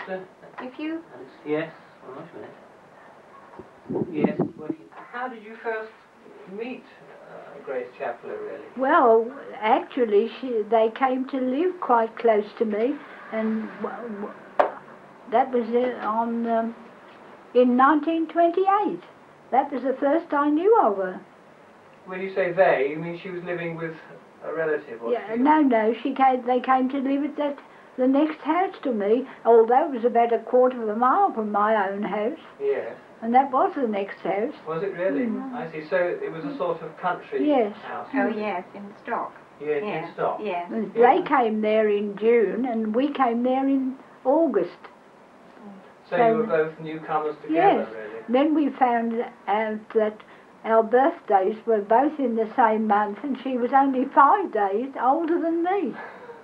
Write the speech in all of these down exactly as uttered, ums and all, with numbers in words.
uh, If you... yes, well, wait a minute. Yes, working. How did you first meet uh, Grace Chapler, really? Well, actually, she, they came to live quite close to me, and w w that was uh, on um, in nineteen twenty-eight. That was the first I knew of her. When you say they, you mean she was living with a relative? Or Yeah, she... no, no, she came. They came to live at that the next house to me, although it was about a quarter of a mile from my own house. Yes. And that was the next house. Was it really? Mm. I see. So it was a sort of country Yes. house. Oh, yes, in Stock. Yeah, Yeah. in Stock. Yes. And Yeah. They came there in June, and we came there in August. So, So- you were both newcomers together, Yes. really? Then we found out that our birthdays were both in the same month, and she was only five days older than me.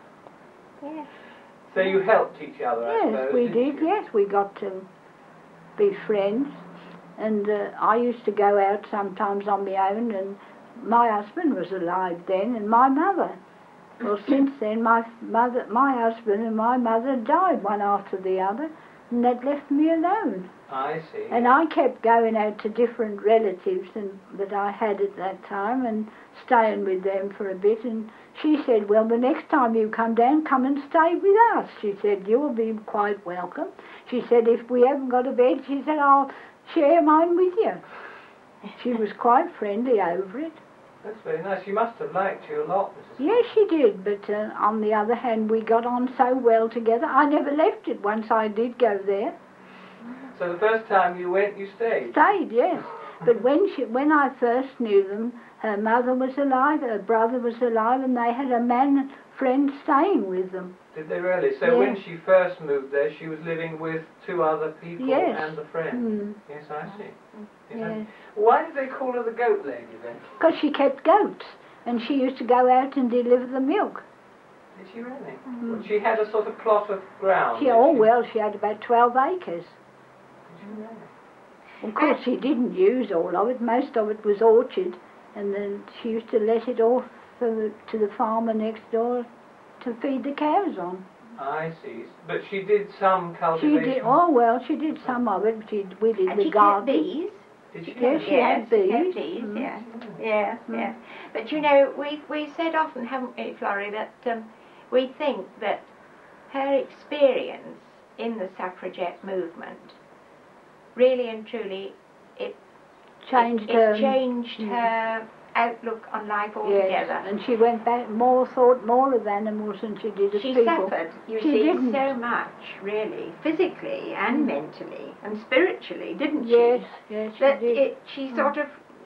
Yes. So you helped each other, I Yes, suppose, we didn't did. you? Yes, we got to be friends. And uh, I used to go out sometimes on my own, and my husband was alive then, and my mother. Well, since then, my mother, my husband and my mother died one after the other, and that left me alone. I see. And I kept going out to different relatives and, that I had at that time and staying with them for a bit. And she said, well, the next time you come down, come and stay with us. She said, you will be quite welcome. She said, if we haven't got a bed, she said, I'll share mine with you. She was quite friendly over it. That's very nice. She must have liked you a lot, Missus Yes, she did, but uh, on the other hand, we got on so well together. I never left it once I did go there. So the first time you went, you stayed? Stayed, yes. But when she, when I first knew them, her mother was alive, her brother was alive, and they had a man friend staying with them. Did they really? So Yes. when she first moved there, she was living with two other people Yes. and a friend? Mm. Yes, I see. Yes, I Yes. see. Why did they call her the goat lady then? Because she kept goats, and she used to go out and deliver the milk. Did she really? Mm. Well, she had a sort of plot of ground. She, did oh, she? well, she had about twelve acres. Did she really? Of course, she didn't use all of it. Most of it was orchard, and then she used to let it off for the, to the farmer next door to feed the cows on. I see. But she did some She cultivation? did, oh, well, she did some of it. She, we did And the she kept garden. bees. Did she? Yes, she Yes, had she kept bees. bees, Mm. yes. Yes, Mm. yes. But you know, we, we said often, haven't we, Florrie, that um, we think that her experience in the suffragette movement really and truly it Changed it, her. it changed mm. her outlook on life Yes, altogether. and she went back more, thought more of animals than she did of She people. suffered, you She see, didn't. so much, really, physically and Mm. mentally and spiritually, didn't she? Yes, yes, she That did. it, she Mm. sort of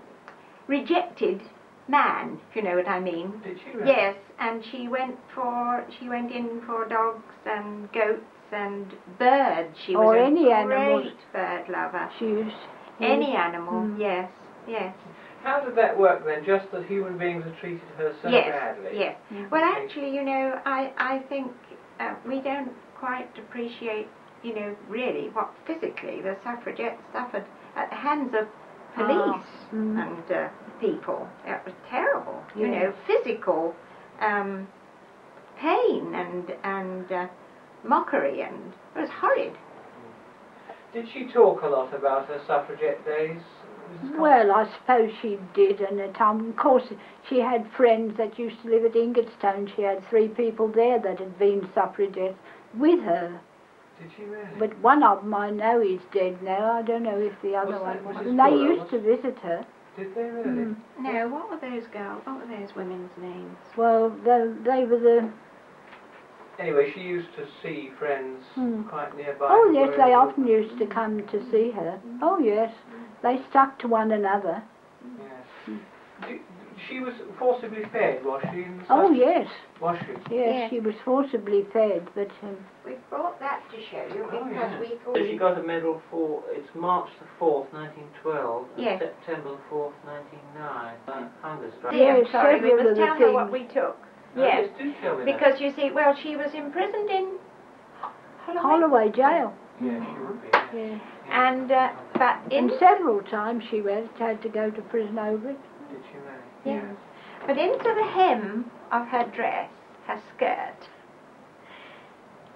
rejected man, if you know what I mean. Did she really? Yes, and she went for she went in for dogs and goats and birds. She was Or a any great animals. bird lover. She used. Any animal, Mm. yes, yes, How did that work then? Just that human beings had treated her so yes, badly? yes. Mm. Well, actually, you know, I I think uh, we don't quite appreciate, you know, really what physically the suffragettes suffered at the hands of police Ah, mm. and uh, people. It was terrible, you Yes. know, physical um, pain and and uh, mockery, and it was horrid. Did she talk a lot about her suffragette days? Missus Col- Well, I suppose she did, and at time, of course, she had friends that used to live at Ingatstone. She had three people there that had been suffragettes with her. Did she really? But one of them I know is dead now. I don't know if the other Was that one was. Missus And they Fuller, used was- to visit her. Did they really? Mm. No, what were those girls? What were those women's names? Well, they, they were the. Anyway, she used to see friends Hmm. quite nearby. Oh who yes, were they able- often used to come to see her. Oh yes, they stuck to one another. Yes. Do, she was forcibly fed, was she? In the Oh suffrage- yes, Was she? yes, Yes. she was forcibly fed, but um, We brought that to show you Oh, because yes. we So thought. she got a medal for, it's March the fourth, nineteen twelve, and Yes. September the fourth, nineteen oh nine, uh, hunger strike. Dear, Yes, I'm sorry, we several must of the tell her what things. we took. Oh, Yes, do tell me because you see, well, she was imprisoned in Holloway. Holloway jail. that. Yeah, she would be. Yeah. Yeah. Yeah. And uh, but in And several times she went, had to go to prison over it. Did she really? Yes. But into the hem of her dress, her skirt,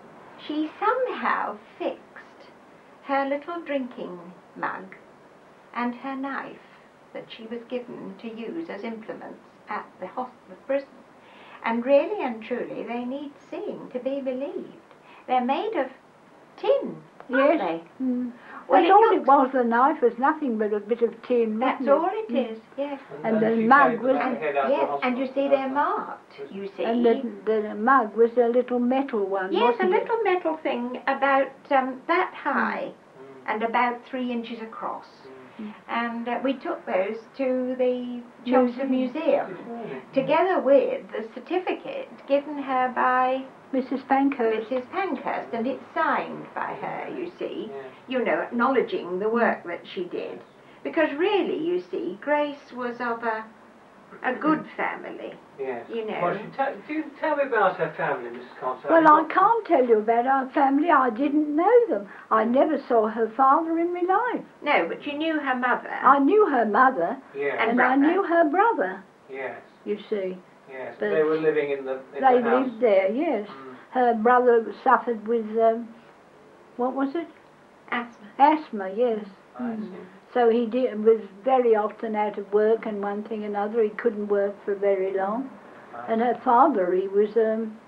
she somehow fixed her little drinking mug and her knife that she was given to use as implements at the hospital prison. And really and truly, they need seeing to be believed. They're made of tin, aren't Yes. they? Mm. Well, That's it all looks- it was. The knife was nothing but a bit of tin. That's wasn't all it Mm. is, yes. And the she mug carried was- the And, head out to the yes, hospital. and you see That's they're right. marked, you see. And the, the mug was a little metal one, Yes, a wasn't it? little metal thing about um, that high Mm. and about three inches across. Mm. And uh, we took those to the Chelmsford Museum, Really? together with the certificate given her by Missus Pankhurst. Missus Pankhurst, and it's signed by her, you see, Yes. you know, acknowledging the work that she did. Because really, you see, Grace was of a, a good family, Yes. you know. Well, she ta- do you tell me about her family, Missus Constable? Well, I can't tell you about our family. I didn't know them. I never saw her father in my life. No, but you knew her mother. I knew her mother, Yes. And and I brother. knew her brother, Yes. you see. Yes. But They were living in the in They the house. lived there, yes. Mm. Her brother suffered with, um, what was it? Asthma. Asthma, yes. I Mm. see. So he did, was very often out of work and one thing another. He couldn't work for very long. I And her father, he was um,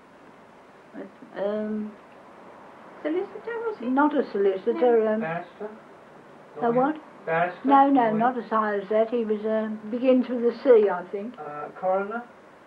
um, Solicitor, was he? not a solicitor. Um, Barrister? a Lawyer? what? Barrister? No, no, Lawyer? not as high as that. He was uh, begins with a C, I think. Uh, coroner?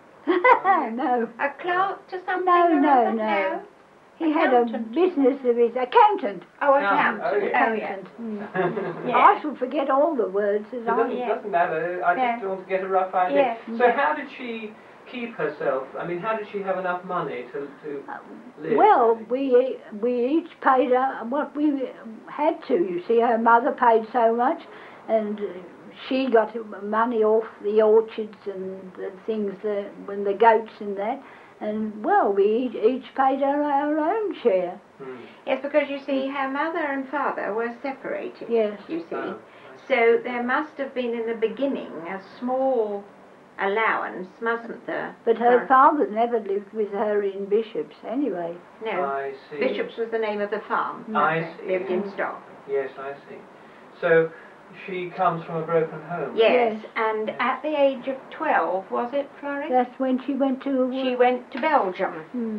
No, A clerk to something No, or no, other? no. he had a Accountant. business of his accountant. Oh, Accountant, accountant. oh, yeah. Oh, yeah. Accountant. Mm. Yeah. I shall forget all the words as It doesn't, I. Yeah. doesn't matter. I Yeah. just want to get a rough idea. Yeah. So how did she keep herself? I mean, how did she have enough money to, to live? Well, really? we we each paid uh, what we had to. You see, her mother paid so much, and uh, she got money off the orchards and the things that when the goats and that. And well, we each, each paid our, our own share. Hmm. Yes, because you see, her mother and father were separated. Yes. You see. Oh, So there must have been in the beginning a small allowance, mustn't there? But her for- father never lived with her in Bishops anyway. No. I see. Bishops was the name of the farm. I see. Lived in stock. Yes, I see. So she comes from a broken home. Yes, Yes. and at the age of twelve, was it, Florrie? That's when she went to. She went to Belgium Hmm.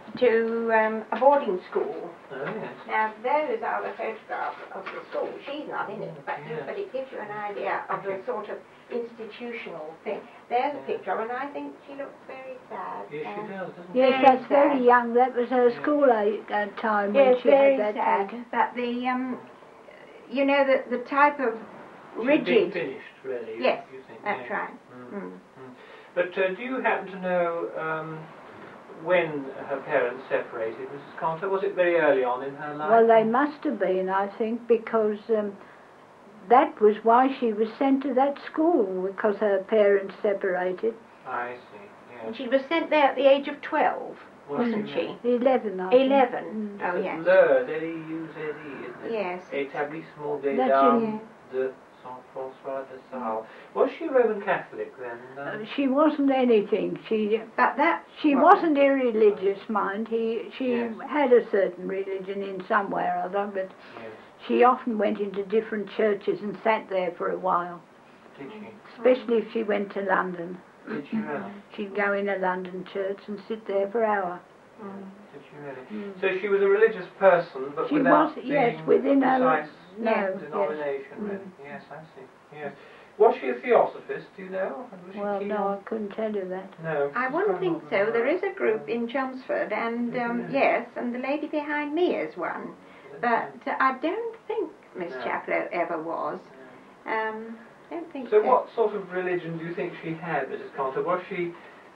to um, a boarding school. Oh, yes. Now, those are the photographs of the school. She's not in it, but, Yeah. but it gives you an idea of the sort of institutional thing. There's a Yeah. picture, and I think she looks very sad. Yes, she um, does, doesn't Yes, Very that's very sad. young. That was her Yeah. school age, uh, time when Yes, she very had that sad. taken. But the, um, you know, the, the type of she? She's been rigid... finished, really. you- Yes, you think, that's yeah. right. Mm. Mm. But uh, do you happen to know um, when her parents separated, Missus Conter? Was it very early on in her life? Well, they must have been, I think, because um, that was why she was sent to that school, because her parents separated. I see, yes. And she was sent there at the age of twelve, Was wasn't she she? Eleven, I think. Eleven. Mm. Oh, It's yes. Le, L E U Z E, isn't it? Yes. Établissement des That's Dames it. de Saint-François de Sales. Was she Roman Catholic then? Uh, Um, she wasn't anything. She But that... she what- wasn't irreligious, mind. He she Yes. had a certain religion in some way or other, but yes. she often went into different churches and sat there for a while. Did she? Especially if she went to London. Did she really? She'd go in a London church and sit there for hours. Mm. Did she really? Mm. So she was a religious person, but She without was, being yes, within her- precise No, yes. denomination, Mm. really. Yes, I see. Yes. Was she a theosophist, do you know? Was she Well, keen no, on- I couldn't tell you that. No. I wouldn't think so. There is a group in Chelmsford, and um, Yeah. yes, and the lady behind me is one. But uh, I don't think Miss No. Chaplow ever was. Um, don't think So so. what sort of religion do you think she had, Missus Conter? Was she...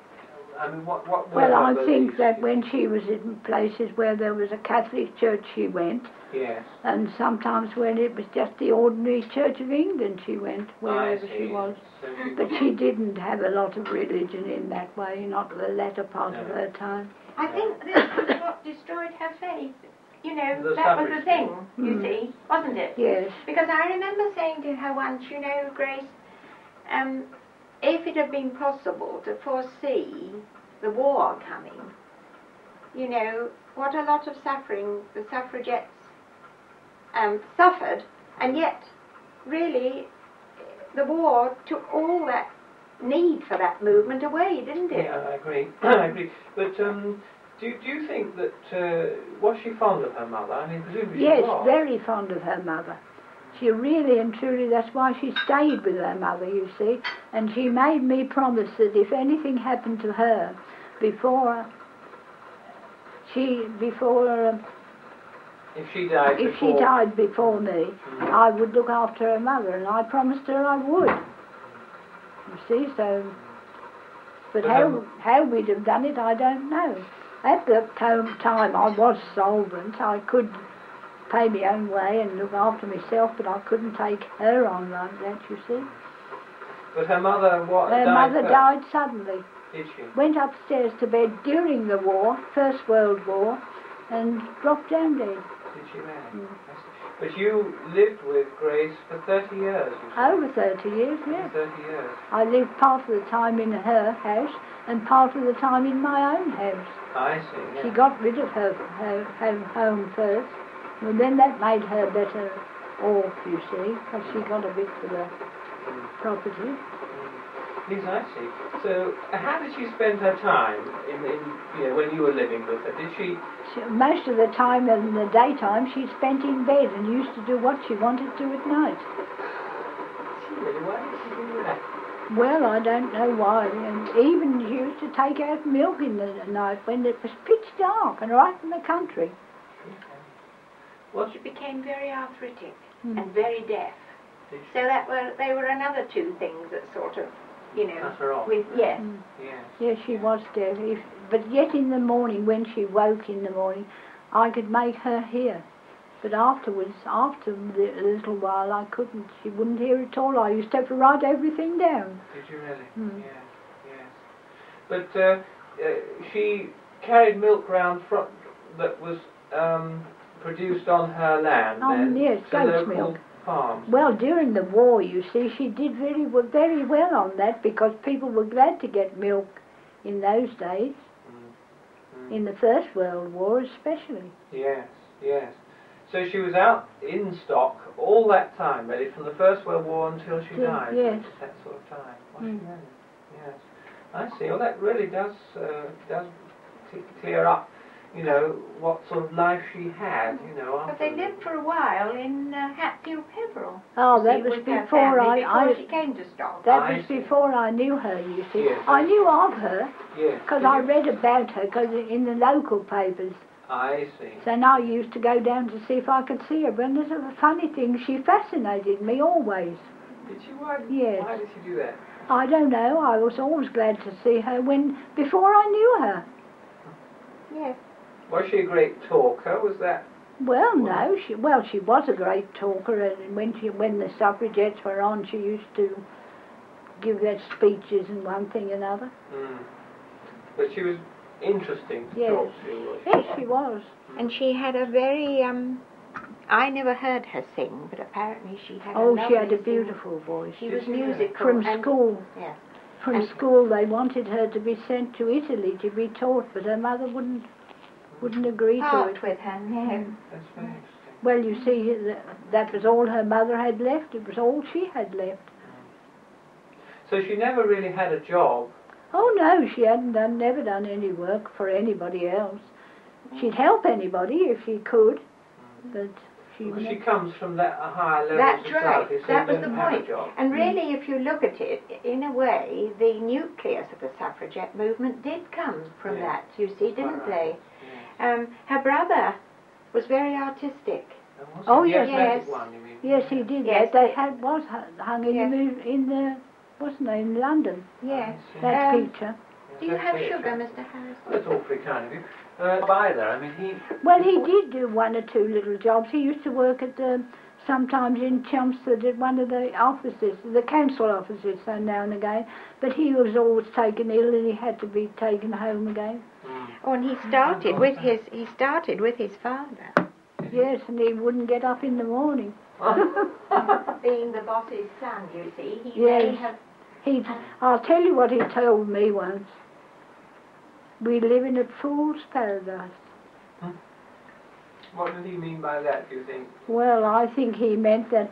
I mean, what, what were Well, her I beliefs, think that do you when think? she was in places where there was a Catholic church, she went, Yes. and sometimes when it was just the ordinary Church of England, she went I wherever see. she was. So she But was- she didn't have a lot of religion in that way, not the latter part of No. her time. I think this was what destroyed her faith. You know, The that was the suffrage thing, thing. you Mm. see, wasn't it? Yes. Because I remember saying to her once, you know, Grace, um, if it had been possible to foresee the war coming, you know, what a lot of suffering the suffragettes um, suffered, and yet, really, the war took all that need for that movement away, didn't it? Yeah, I agree. I agree. But um, do, do you think that, uh, was she fond of her mother? I mean, presumably Yes, she was. very fond of her mother. She really and truly, that's why she stayed with her mother, you see. And she made me promise that if anything happened to her before she, before, um, If she died if before... she died before me, Mhm. I would look after her mother, and I promised her I would. You see, so... But But, how, um, how we'd have done it, I don't know. At the to- time I was solvent. I could pay my own way and look after myself, but I couldn't take her on like that, you see. But her mother, what, Her died mother first? died suddenly. Did she? Went upstairs to bed during the war, First World War, and dropped down dead. Did she really? Mm. I see. But you lived with Grace for thirty years, you said? Over thirty years, yes. thirty years. I lived part of the time in her house and part of the time in my own house. I see, yeah. She got rid of her, her, her home first, and then that made her better off, you see, because she got a bit for the Mm. property. Yes, I see. So, uh, how did she spend her time in, in, you know, when you were living with her? Did she... She, most of the time in the daytime she spent in bed and used to do what she wanted to at night. Really, why did she do that? Well, I don't know why. And even she used to take out milk in the night when it was pitch dark and right in the country. What? She became very arthritic Hmm. and very deaf. Did she? So that were they were another two things that sort of, you know, Cut her off. with yes. Mm. Yes. Yes, she was deaf. If, but yet in the morning, when she woke in the morning, I could make her hear. But afterwards, after the, a little while, I couldn't. She wouldn't hear at all. I used to have to write everything down. Did you really? Mm. Yes, yes. But uh, uh, she carried milk round from that was um, produced on her land Oh, then yes, to goat's local milk. farms. Well, during the war, you see, she did very well, very well on that because people were glad to get milk in those days, Mm. Mm. in the First World War especially. Yes, yes. So she was out in stock all that time, really, from the First World War until she Yes, died. yes. That sort of time. Was Mm. she really? Yes. I see. Well, that really does uh, does c- clear up, you know, what sort of life she had, you know. But After they the- lived for a while in uh, Hatfield Peveril. Oh, you that see, was with her before family, I, before I she came to Stock. that I was see. before I knew her, you see. Yes, I yes. knew of her Yes. because Did I you? read about her cause in the local papers. I see. So now I used to go down to see if I could see her. But there's a funny thing, she fascinated me always. Did she? Why, Yes. why did she do that? I don't know, I was always glad to see her when before I knew her. Yes. Was she a great talker? Was that? Well, no, she well she was a great talker, and when she when the suffragettes were on, she used to give their speeches and one thing and another. Mm. But she was interesting to Yes. talk to. Was she? Yes, she was. And she had a very um. I never heard her sing, but apparently she had. Oh, a she had a lovely sing- beautiful voice. She Did was she really? musical From and- school, Yeah. from And- school, they wanted her to be sent to Italy to be taught, but her mother wouldn't wouldn't agree to Part it. with her. No. That's very interesting. Well, you see, th- that was all her mother had left. It was all she had left. So she never really had a job. Oh no, she hadn't done, never done any work for anybody else. She'd help anybody if she could, but she. Well, she never- comes from that a higher level That's of right. society, so That she was the doesn't have a point. job. And really, if you look at it, in a way, the nucleus of the suffragette movement did come from Yeah. that, you see, Quite didn't right. they? Yes. Um, her brother was very artistic. And was Oh, it the yes. athletic Yes. one, you mean? Yes, he did Yes. that. They had was hu- hung in Yes. the mov- in the wasn't they in London? Yes. I see. That Um, picture. Yes, Do you that's have very sugar, attractive. Mister Harrison? That's awfully kind of you. Uh, either. I mean, he. Well, he did do one or two little jobs. He used to work at the sometimes in Chelmsford at one of the offices, the council offices, so now and again. But he was always taken ill, and he had to be taken home again. Mm. Oh, and he started with his he started with his father, Yes, and he wouldn't get up in the morning. being the boss's son. You see, he Yes. may have. He, I'll tell you what he told me once. We live in a fool's paradise. What did he mean by that, do you think? Well, I think he meant that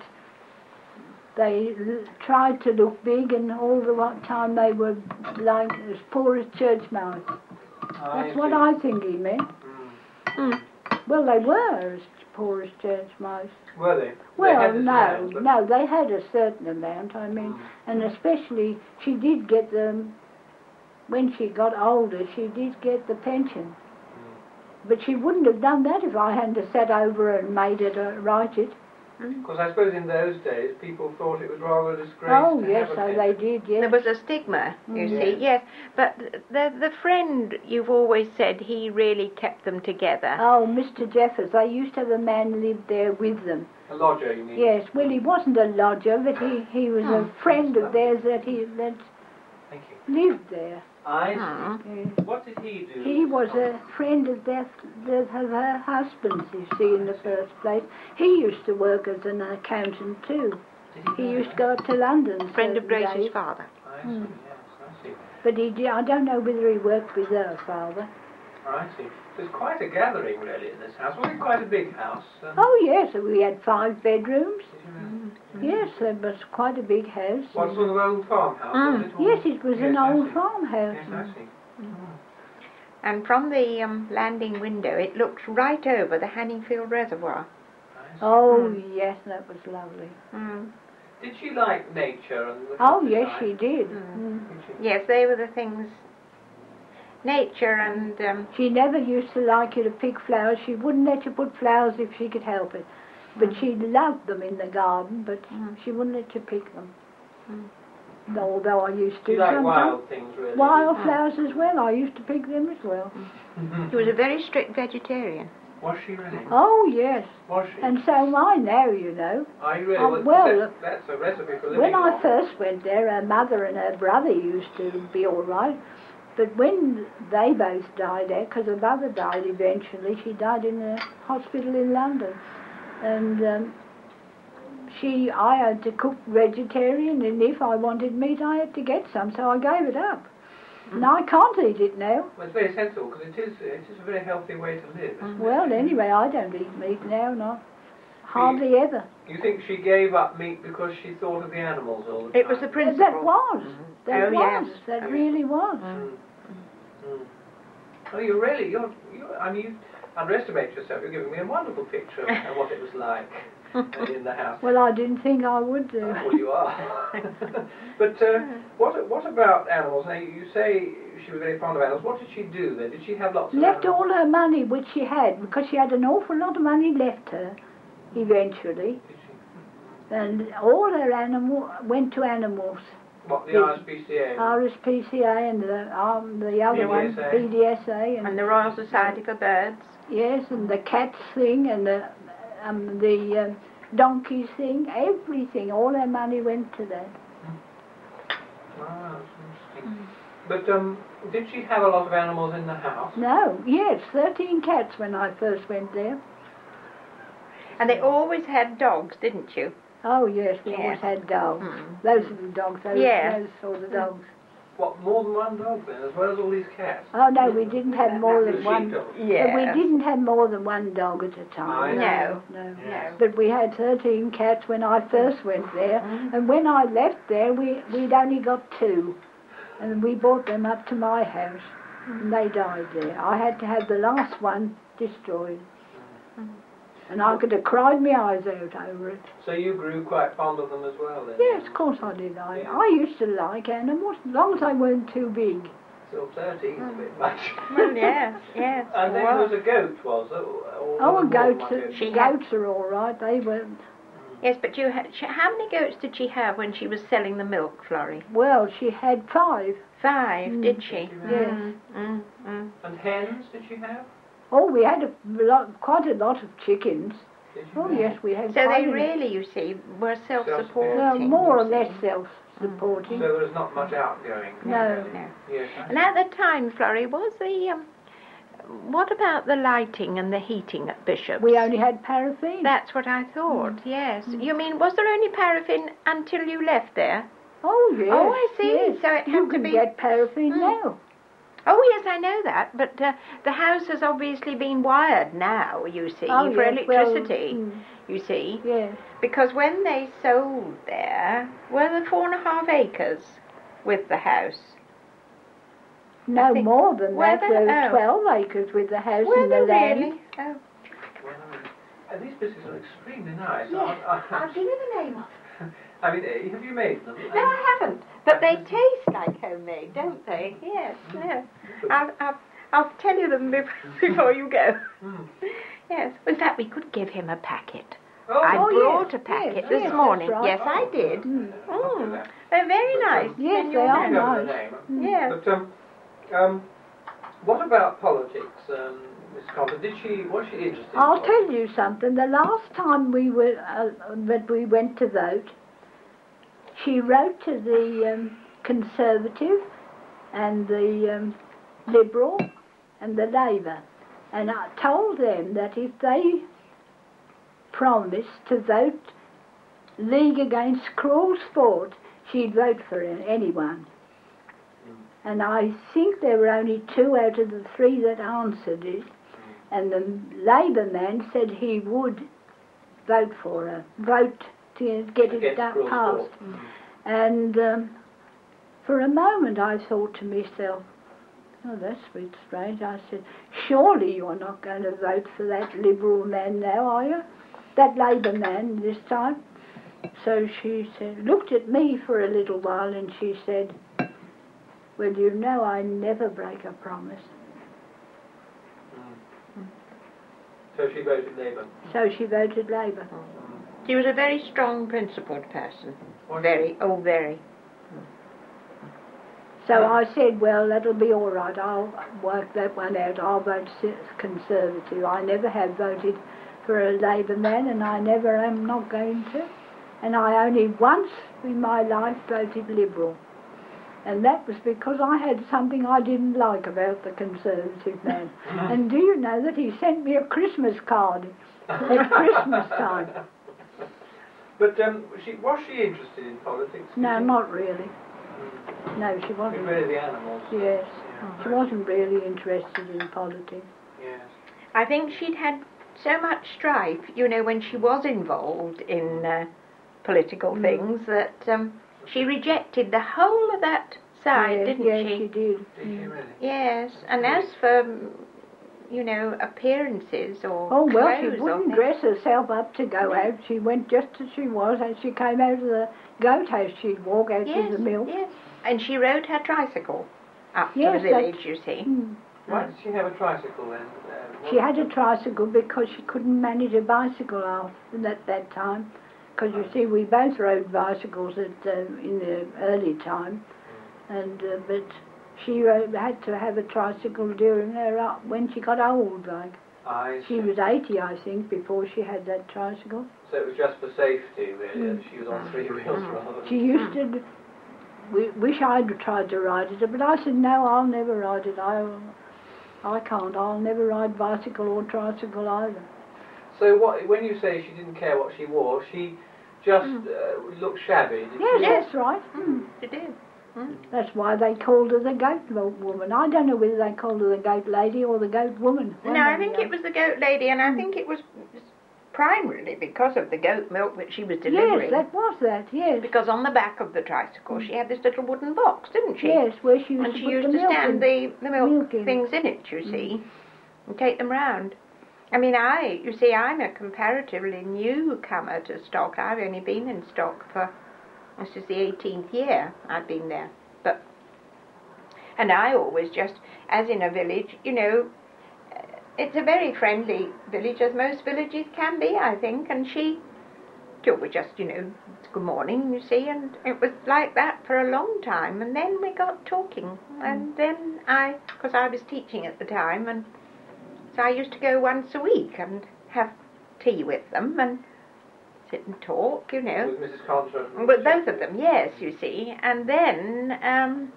they l- tried to look big, and all the wa- time they were like as poor as church mice. That's what I think he meant. Mm. Mm. Well, they were as poor as church mice. Were they? Well, they had this no, land, but- no, they had a certain amount, I mean, Mm. and especially she did get them, when she got older, she did get the pension. But she wouldn't have done that if I hadn't have sat over her and made her to write it. Because I suppose in those days people thought it was rather a disgrace Oh, to yes, have a so pension. they did, yes. There was a stigma, you Mm. see, yes. But the the friend you've always said he really kept them together. Oh, Mister Jeffers, they used to have a man live there with them. A lodger, you mean? Yes, well, he wasn't a lodger, but he, he was Oh, a friend of theirs that he that Thank you. lived there. I Hmm. see. Yes. What did he do? He was a friend of their, of her husband's, you see, in the first place. He used to work as an accountant too. Did He know used to that? go up to London. Friend of certain Grace's days. father. I see, Hmm. yes, I see. But he did, I don't know whether he worked with her father. I see. So it's quite a gathering, really, in this house. Was it quite a big house? Um, Oh yes, we had five bedrooms. Did you know? Yes, it was quite a big house. What sort of old farmhouse Mm. was it? or- Yes, it was Yes, an I old see. farmhouse. Yes, I see. And from the um, landing window, it looks right over the Hanningfield Reservoir. I see. Oh Mm. yes, that was lovely. Mm. Did she like nature and the Oh yes, countryside? she did. Mm. Mm. Did she? Yes, they were the things. Nature and um, She never used to like you to pick flowers. She wouldn't let you put flowers if she could help it. But Mm. she loved them in the garden, but Mm. she wouldn't let you pick them. Mm. Although I used to She liked sometimes. wild things, really. Wildflowers as well. I used to pick them as well. he was a very strict vegetarian. Was she really? Oh yes, Was she? and so am I now. You know. Are you really? Oh, well, well, that, that's a recipe for living When I long. first went there, her mother and her brother used to be all right. But when they both died out, because her mother died eventually, she died in a hospital in London. And um, she, I had to cook vegetarian, and if I wanted meat, I had to get some, so I gave it up. And I can't eat it now. Well, it's very sensible because it is, it is a very healthy way to live. Isn't Well, it? anyway, I don't eat meat now, not hardly ever. You think she gave up meat because she thought of the animals all the time? It was the That principle. was, that Oh, was, yes. that Oh, really was. Mm. Mm. Oh, you really, you're, you're, I mean, you underestimate yourself. You're giving me a wonderful picture of what it was like uh, in the house. Well, I didn't think I would do. Oh, well, you are. But uh, what what about animals? Now, you say she was very fond of animals. What did she do then? Did she have lots of Left animals? all her money, which she had, because she had an awful lot of money left her, eventually. Did she? And all her animal went to animals. What, the Yes. R S P C A? R S P C A and the, um, the other one, B D S A. B D S A. And, And the Royal Society for Birds. yes, and the cats thing and the, um, the um, donkeys thing, everything. All her money went to that. Ah, that's interesting. But um, did she have a lot of animals in the house? No, yes, thirteen cats when I first went there. And they always had dogs, didn't you? Oh, yes, we Yes. always had dogs. Mm. Those are the dogs, those, Yes. those sort of dogs. What, more than one dog then, as well as all these cats? Oh, no, we didn't have more The than one. sheepdogs. But we didn't have more than one dog at a time. No. No. Yes. But we had thirteen cats when I first went there. Mm. And when I left there, we, we'd only got two. And we brought them up to my house. And they died there. I had to have the last one destroyed. And I could have cried my eyes out over it. So you grew quite fond of them as well then? Yes, of course I did. I, I used to like animals, as long as they weren't too big. Still thirteen is a bit much. Well, yes, yes. And then Well, there was a goat, was there? Or- or Oh, was and there more than goats, one are- goat? She had- goats are all right. They were, yes, but you had, she, how many goats did she have when she was selling the milk, Florrie? well, she had five. Five, Mm. did she? Yes. Mm, mm, mm. And hens, did she have? Oh, we had a lot, quite a lot of chickens. Did she Oh, have? yes, we had So quite they a- really, you see, were well, self-supporting. more or you see. less self-supporting. So there was not much outgoing? No. No. Yes, I And at the time, Florrie, was the um, what about the lighting and the heating at Bishop's? We only had paraffin. That's what I thought. Yes. You mean was there only paraffin until you left there? Oh, yes. Oh, I see. yes. So it You had to can be- get paraffin Mm. now. Oh, yes, I know that, but uh, the house has obviously been wired now, you see, Oh, for yes, well, electricity, mm, you see. yes. Because when they sold there, were there four and a half acres with the house? No think- more than were that. there? There were Oh. twelve acres with the house Were and the there land. really? Oh. Well, and these biscuits are extremely nice. Yes, aren't- I'll give you the name of I mean, eh, have you made them? No, I haven't. But they taste like homemade, don't they? Yes, no. I'll, I'll, I'll tell you them bef- before you go. Mm. Yes. In fact, we could give him a packet. Oh, I oh, brought yes, a packet yes, this yes, morning. that's right. Yes, I did. Mm. I'll do Mm. that. They're very But, nice. um, Yes, Then they you'll are know. Remember nice. the name. Yes. But um, um, what about politics, um, Miss Compton? Did she? Was she interested? I'll in tell you something. The last time we were uh, that we went to vote, she wrote to the um, Conservative and the um, Liberal and the Labour, and I told them that if they promised to vote League Against Cruel Sport, she'd vote for anyone. And I think there were only two out of the three that answered it. And the Labour man said he would vote for her, vote to get it Against da- cruel passed. sport. Mm. And um, for a moment I thought to myself, oh, that's a bit strange. I said, surely you're not going to vote for that Liberal man now, are you? That Labour man this time. So she said, looked at me for a little while and she said, well, you know I never break a promise. Mm. So she voted Labour. So she voted Labour. She was a very strong, principled person. Was she? Very, oh, very. So I said, well, that'll be all right. I'll work that one out. I'll vote s- Conservative. I never have voted for a Labour man, and I never am not going to. And I only once in my life voted Liberal. And that was because I had something I didn't like about the Conservative man. And do you know that he sent me a Christmas card at Christmas time? But um, she, was she interested in politics? did No, she? not really. Mm. No, she It was wasn't. really the animals. Yes, Yeah. she wasn't really interested in politics. Yes. I think she'd had so much strife, you know, when she was involved in uh, political Mm. things that um, she rejected the whole of that side, yes, didn't yes, she? she did. Did she Mm. really? Yes, and as for, um, you know, appearances or Oh, well, she clothes or wouldn't things- dress herself up to go out. She went just as she was. As she came out of the goat house, she'd walk out Yes, to the mill. yes. And she rode her tricycle up Yes, to the village, you see. Mm. Why did she have a tricycle then? Uh, She had a tricycle because she couldn't manage a bicycle after at that time. Because you see, we both rode bicycles at, uh, in the early time, and uh, but she uh, had to have a tricycle during her uh, when she got old. Like I she see. was eighty, I think, before she had that tricycle. So it was just for safety, really. Mm. and She was on three wheels rather than. She used to w- wish I'd tried to ride it, but I said no, I'll never ride it. I I can't. I'll never ride bicycle or tricycle either. So what? When you say she didn't care what she wore, she just Mm. uh, looked shabby. Did Yes, she? that's right. Mm, she did. That's why they called her the goat wo- woman. I don't know whether they called her the goat lady or the goat woman. No, One I or the think other. it was the goat lady, and I think it was primarily because of the goat milk that she was delivering. Yes, that was that. Yes, Because on the back of the tricycle she had this little wooden box, didn't she? yes, where she used And to she put used the to milk stand in. the, the milk, milk in. things in it, you see, and take them round. I mean, I, you see, I'm a comparatively newcomer to stock. I've only been in stock for, this is the eighteenth year I've been there. But, and I always just, as in a village, you know, it's a very friendly village, as most villages can be, I think, and she, she was just, you know, good morning, you see, and it was like that for a long time, and then we got talking, and then I, because I was teaching at the time, and so I used to go once a week and have tea with them and sit and talk, you know. With Missus Contra. With both of them, yes, you see. And then, um,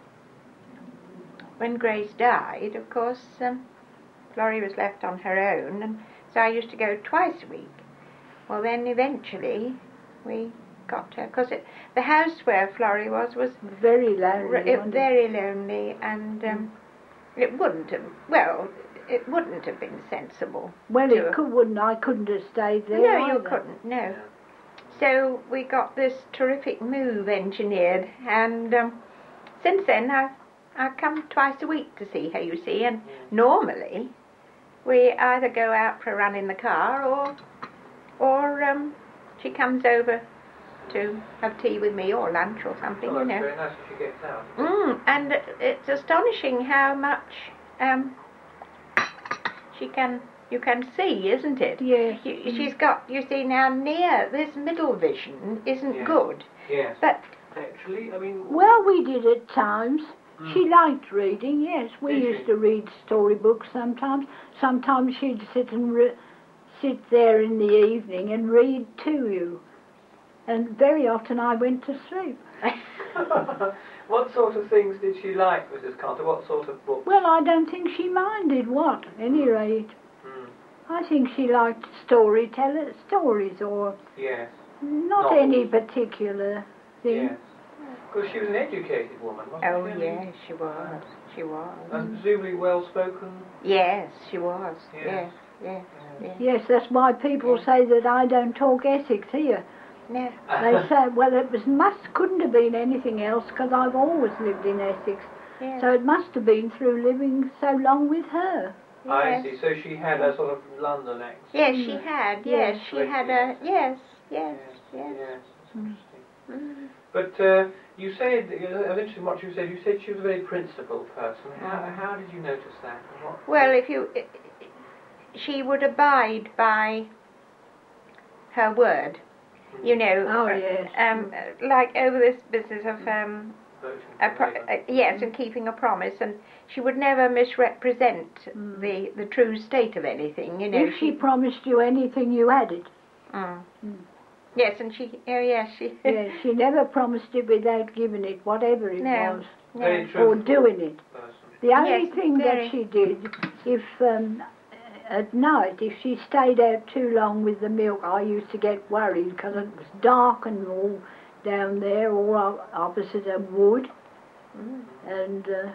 when Grace died, of course, um, Florrie was left on her own, and so I used to go twice a week. Well, then eventually we got her, because the house where Florrie was was Very lonely. r- it, wasn't it? very lonely, and um, it wouldn't have, well, it wouldn't have been sensible. Well, to- it could, wouldn't. I couldn't have stayed there. No, you either. couldn't, no. Yeah. So we got this terrific move engineered, and um, since then I I come twice a week to see her, you see, and normally we either go out for a run in the car or or um, she comes over to have tea with me or lunch or something, Oh, you that's know. very nice if she gets out. Mm, and it's astonishing how much um, she can, you can see, isn't it? Yes. You, she's got, you see now, near this middle vision isn't Yeah. good, Yes. but Actually, I mean... Well, we did at times. Mm. She liked reading, yes. We Did used she? to read storybooks sometimes. Sometimes she'd sit and re- sit there in the evening and read to you. And very often I went to sleep. What sort of things did she like, Missus Carter? What sort of books? Well, I don't think she minded what, at any rate. Mm. I think she liked storyteller stories or Yes. not Novels. any particular thing. Yes. Because she was an educated woman, wasn't oh she? yes, she was, she was. And presumably well spoken. Yes, she was. Yes. Yes, yes, yes. Yes, that's why people say that I don't talk ethics here. No. They say, well, it was must couldn't have been anything else because I've always lived in Essex. Yes. So it must have been through living so long with her. I Yes. see. So she had a sort of London accent. Yes, she had. Yes, she Yes. had a. Yes, yes, yes. Yes. Mm. Mm. But uh, you said, you know, I was interested in what you said. You said she was a very principled person. How, Mm. how did you notice that? What, Well, if you, she would abide by her word. You know. Oh, uh, yes. Um, uh, like over this business of um, voting a for pro- Labour. uh, yes, and keeping a promise, and she would never misrepresent Mm. the the true state of anything. You know. If she promised you anything, you had it. Mm. Mm. Yes, and she. Oh, yes, she. Yes, she never promised it without giving it, whatever it No. was, Very No. truthful or doing it. person. The only Yes, thing very. that she did, if um, at night, if she stayed out too long with the milk, I used to get worried because it was dark and all down there, all o- opposite a wood, Mm. and uh,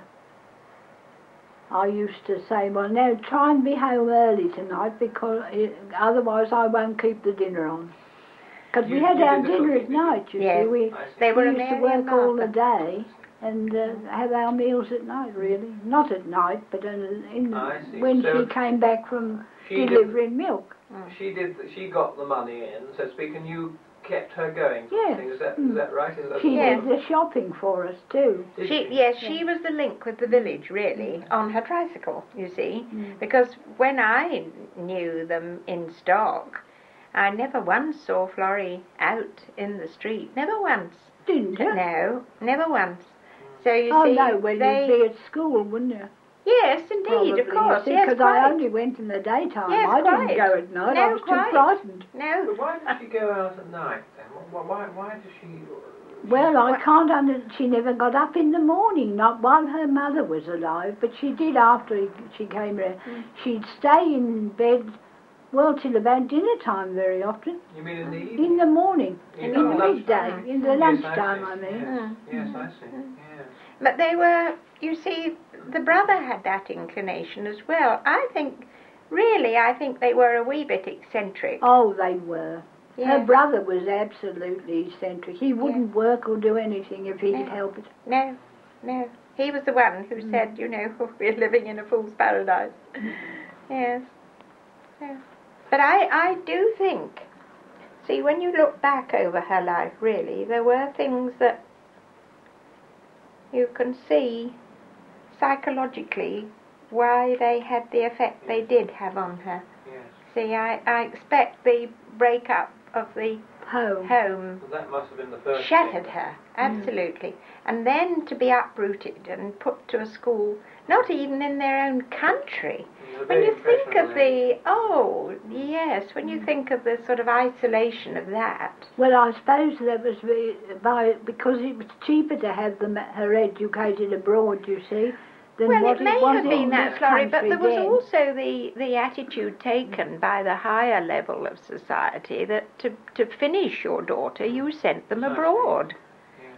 I used to say, well, now try and be home early tonight because it, otherwise I won't keep the dinner on. Because we You- had you our did the dinner cooking, at did you? night, you Yes. see. We, I see. They were we a used to Mary and work all the Martha. day and uh, have our meals at night, really. Not at night, but in, in I see. when So she came back from She did, delivering milk. she did. She got the money in, so to speak, and you kept her going. sort of Yes. thing. Is that Mm. is that right? Is that She Yes. did the shopping for us too. Did She, yes, she was the link with the village, really, on her tricycle, you see. Mm. Because when I knew them in stock, I never once saw Florrie out in the street. Never once. Didn't you? No, never once. So you Oh see, no, well they... you'd be at school, wouldn't you? Yes, indeed, of course, yes, Because quite. I only went in the daytime. Yes, I didn't quite. go at night. No, I was quite. too frightened. No. But why did she go out at night then? Why why, why does she? Well, I What- can't under. She never got up in the morning, not while her mother was alive, but she did after he- she came around. Mm. She'd stay in bed, well, till about dinner time very often. You mean in the evening? In the morning, In in the midday, lunchtime. in the Yes, I lunchtime, see. I mean. Yes, Mm. yes, I see. Yes. But they were, you see, the brother had that inclination as well. I think, really, I think they were a wee bit eccentric. Oh, they were. Her Yeah. brother was absolutely eccentric. He wouldn't work or do anything if he could No. help it. No, no. He was the one who said, you know, we're living in a fool's paradise. Yes. Yeah. But I, I do think, see, when you look back over her life, really, there were things that you can see psychologically why they had the effect they did have on her. Yes. See, I, I expect the breakup of the Home. home Well, that must have been the first. shattered thing. her, absolutely. And then to be uprooted and put to a school, not even in their own country. It was a When very you think impressionable of lady. the, oh, yes, when you think of the sort of isolation of that. Well, I suppose that was be- by because it was cheaper to have them her educated abroad, you see, than Well, what it may was have in been this that, Florrie, but country there was then. also the, the attitude taken by the higher level of society that to, to finish your daughter, you sent them Precisely. abroad.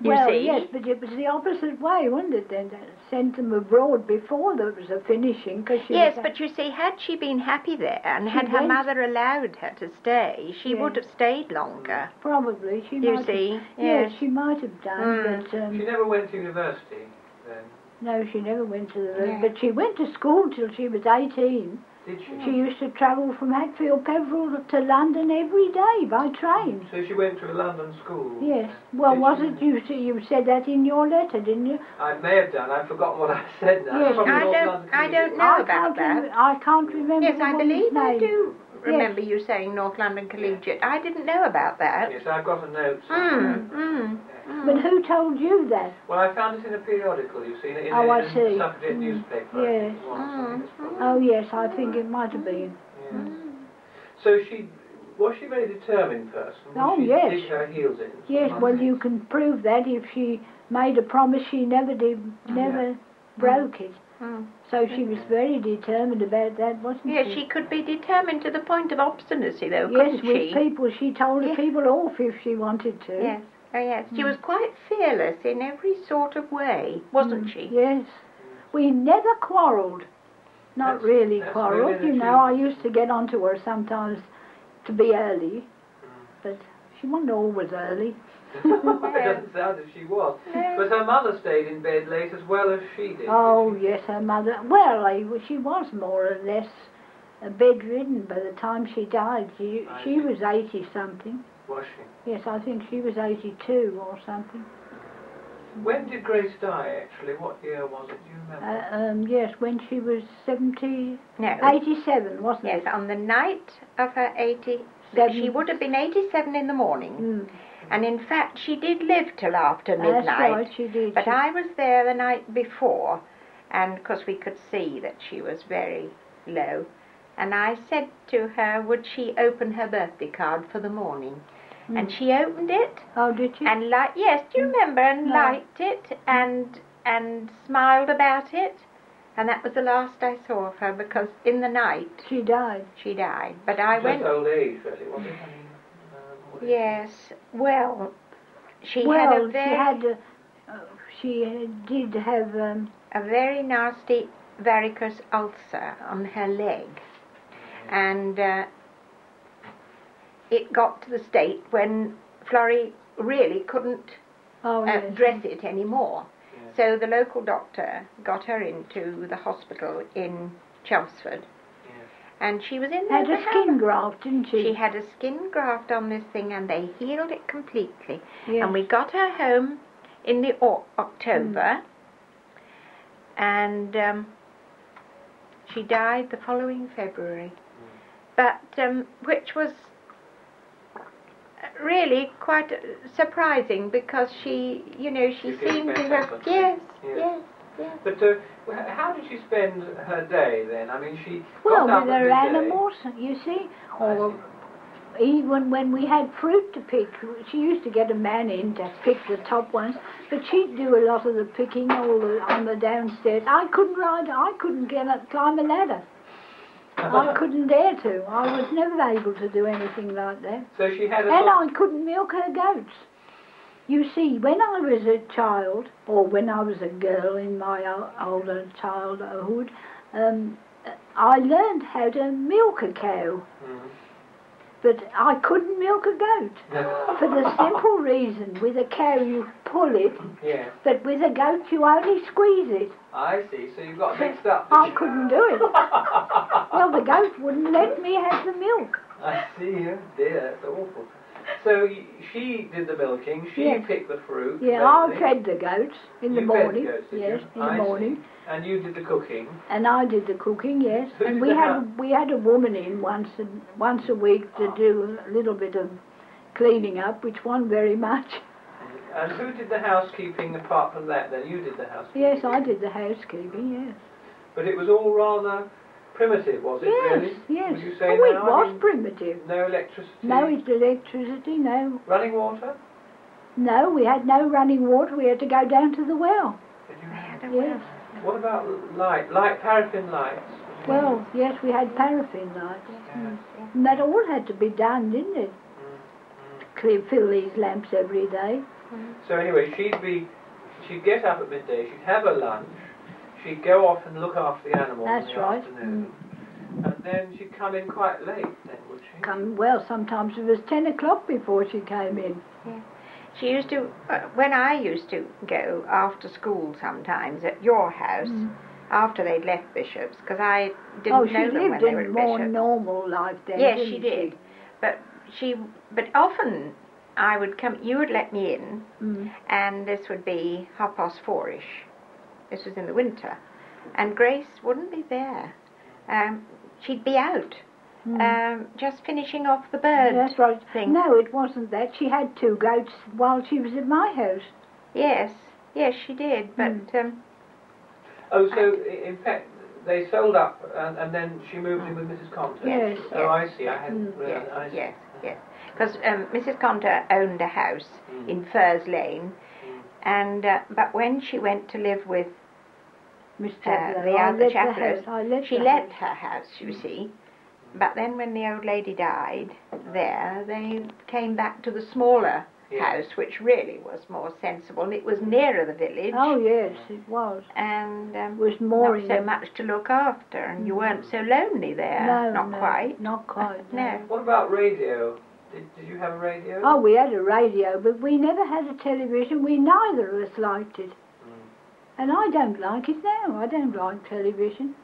You well, see? yes, but it was the opposite way, wasn't it? Then they sent them abroad before there was a finishing, because she Yes, was, but you see, had she been happy there and She had her went- mother allowed her to stay, she Yes. would have stayed longer. probably she You might see? have, Yes. yes, she might have done, Mm. but um, She never went to university then, no, she never went to the. No. But she went to school till she was eighteen. did she? She used to travel from Hatfield Peveril to London every day by train. So she went to a London school? Yes. Well, Did was she? it you? You said that in your letter, didn't you? I may have done. I've forgotten what I said now. Yes. Probably I North don't- London I Collegiate. don't know. I about can't rem- that. I can't remember Yes, the I woman's believe I name. do remember you saying North London Collegiate. I didn't know about that. Yes, I've got a note somewhere. Mm, mm, mm. But who told you that? Well, I found it in a periodical, you've seen it in, Oh, a, I in see. a suffragette Mm. newspaper. I Yes. think it was. I Mm. think it's probably- Oh yes, I think it might have been. yeah. Mm. So she, was she a very determined person? Would Oh, she yes. dig her heels in? Yes, Some well things? you can prove that if she made a promise she never did, never broke it. Mm. So she was very determined about that, wasn't Yes, she? she could be determined to the point of obstinacy, though, Yes, couldn't with she? people, she told Yes. the people off if she wanted to. Yes, oh yes. She Mm. was quite fearless in every sort of way, wasn't Mm, she? Yes. We never quarrelled. Not That's- really that's quarrelled, really you the know. I truth. used to get onto her sometimes to be early, Mm. but she wasn't always early. It doesn't sound as she was. No. But her mother stayed in bed late as well as she did. Oh, did she? yes, her mother. Well, I, she was more or less uh, bedridden by the time she died. She, I she see. was eighty something. Was she? Yes, I think she was eighty-two or something. When did Grace die, actually? What year was it? Do you remember? Uh, um, yes, when she was seventy, No. eighty-seven, wasn't Yes, it? on the night of her eighty, Seven. she would have been eighty-seven in the morning. Mm. And in fact, she did live till after midnight. That's right, she did. But She- I was there the night before, and because we could see that she was very low, and I said to her, would she open her birthday card for the morning? Mm. And she opened it, Oh, did she? and like yes, do you remember? And No. liked it, and and smiled about it, and that was the last I saw of her because in the night She died. she died. But I Just went. old age, really, was it? I mean, um, what is it? Yes, well, she well, had a very she had. A, uh, she did have. Um, a very nasty varicose ulcer on her leg, and uh, it got to the state when Florrie really couldn't oh, uh, yes. dress it anymore. Yes. So the local doctor got her into the hospital in Chelmsford, Yes. and she was in there Had for a how skin long? graft, didn't she? She had a skin graft on this thing, and they healed it completely. Yes. And we got her home in the o- October, and um, she died the following February. But um, which was really quite uh, surprising because she, you know, she You feel seemed to better, have don't yes, you? yes, yes. But uh, wh- how did she spend her day then? I mean, she well, got up with at her midday. animals, you see, I or see. even when we had fruit to pick, she used to get a man in to pick the top ones, but she'd do a lot of the picking all the, on the downstairs. I couldn't ride, I couldn't get up, climb a ladder. I couldn't dare to. I was never able to do anything like that. So she had a And sort- I couldn't milk her goats. You see, when I was a child, or when I was a girl in my o- older childhood, um, I learned how to milk a cow, Mhm. but I couldn't milk a goat. For the simple reason, with a cow you pull it, Yeah, but with a goat you only squeeze it. I see. So you got mixed up. I couldn't do it. Well, the goat wouldn't let me have the milk. I see. Oh dear, that's awful. So y- she did the milking. She Yes. picked the fruit. Yeah, I mainly, fed the goats in the You fed the morning. goats, did Yes, you? in I the see. morning. And you did the cooking. And I did the cooking, yes. Who And did we the had house- we had a woman in once a, once a week to Ah. do a little bit of cleaning up, which wasn't very much. And who did the housekeeping apart from that? Then you did the housekeeping. Yes, I did the housekeeping, yes. But it was all rather primitive, was it? Yes, really? yes. Would you say Oh, it now? I was mean, primitive. no electricity. No electricity, no. Running water. No, we had no running water. We had to go down to the well. Did you They have? had a Yes. What about light? Light paraffin lights. Well, yes, we had paraffin lights. Yes. And that all had to be done, didn't it? Mm, Clear, fill these lamps every day. mm. Mm. So anyway, she'd be, she'd get up at midday, she'd have her lunch, she'd go off and look after the animals That's in the right. afternoon, and then she'd come in quite late then, would she? Come, well, sometimes it was ten o'clock before she came in. Yeah. She used to, uh, when I used to go after school sometimes at your house, Mm. after they'd left Bishop's, because I didn't Oh, she know them when lived they were in at more Bishop's. normal life then, Yes, didn't she did. But she, but often I would come, you would let me in, Mm. and this would be half past four-ish. This was in the winter. And Grace wouldn't be there. Um, she'd be out, Mm. um, just finishing off the bird That's right. thing. No, it wasn't that. She had two goats while she was at my house. Yes, yes, she did. But Mm. um, Oh, so i- in fact, they sold up, and, and then she moved in with Missus Compton? Yes. Oh, Yes. I see, I hadn't Mm. realised. yes, I see. yes, yes. Because um, Missus Conter owned a house Mm. in Furs Lane, Mm. and uh, but when she went to live with Miss uh, Chaplow. the I other let the chaplain, house. I let she the let house. her house, you see. But then when the old lady died there, they came back to the smaller Yeah. house, which really was more sensible, and it was nearer the village, Oh yes, it was. and um, It was more not in so the- much to look after, and you Mm. weren't so lonely there. No, Not no, quite. Not quite. No. What about radio? Did, did you have a radio? Oh, we had a radio, but we never had a television. We neither of us liked it. Mm. And I don't like it now. I don't like television.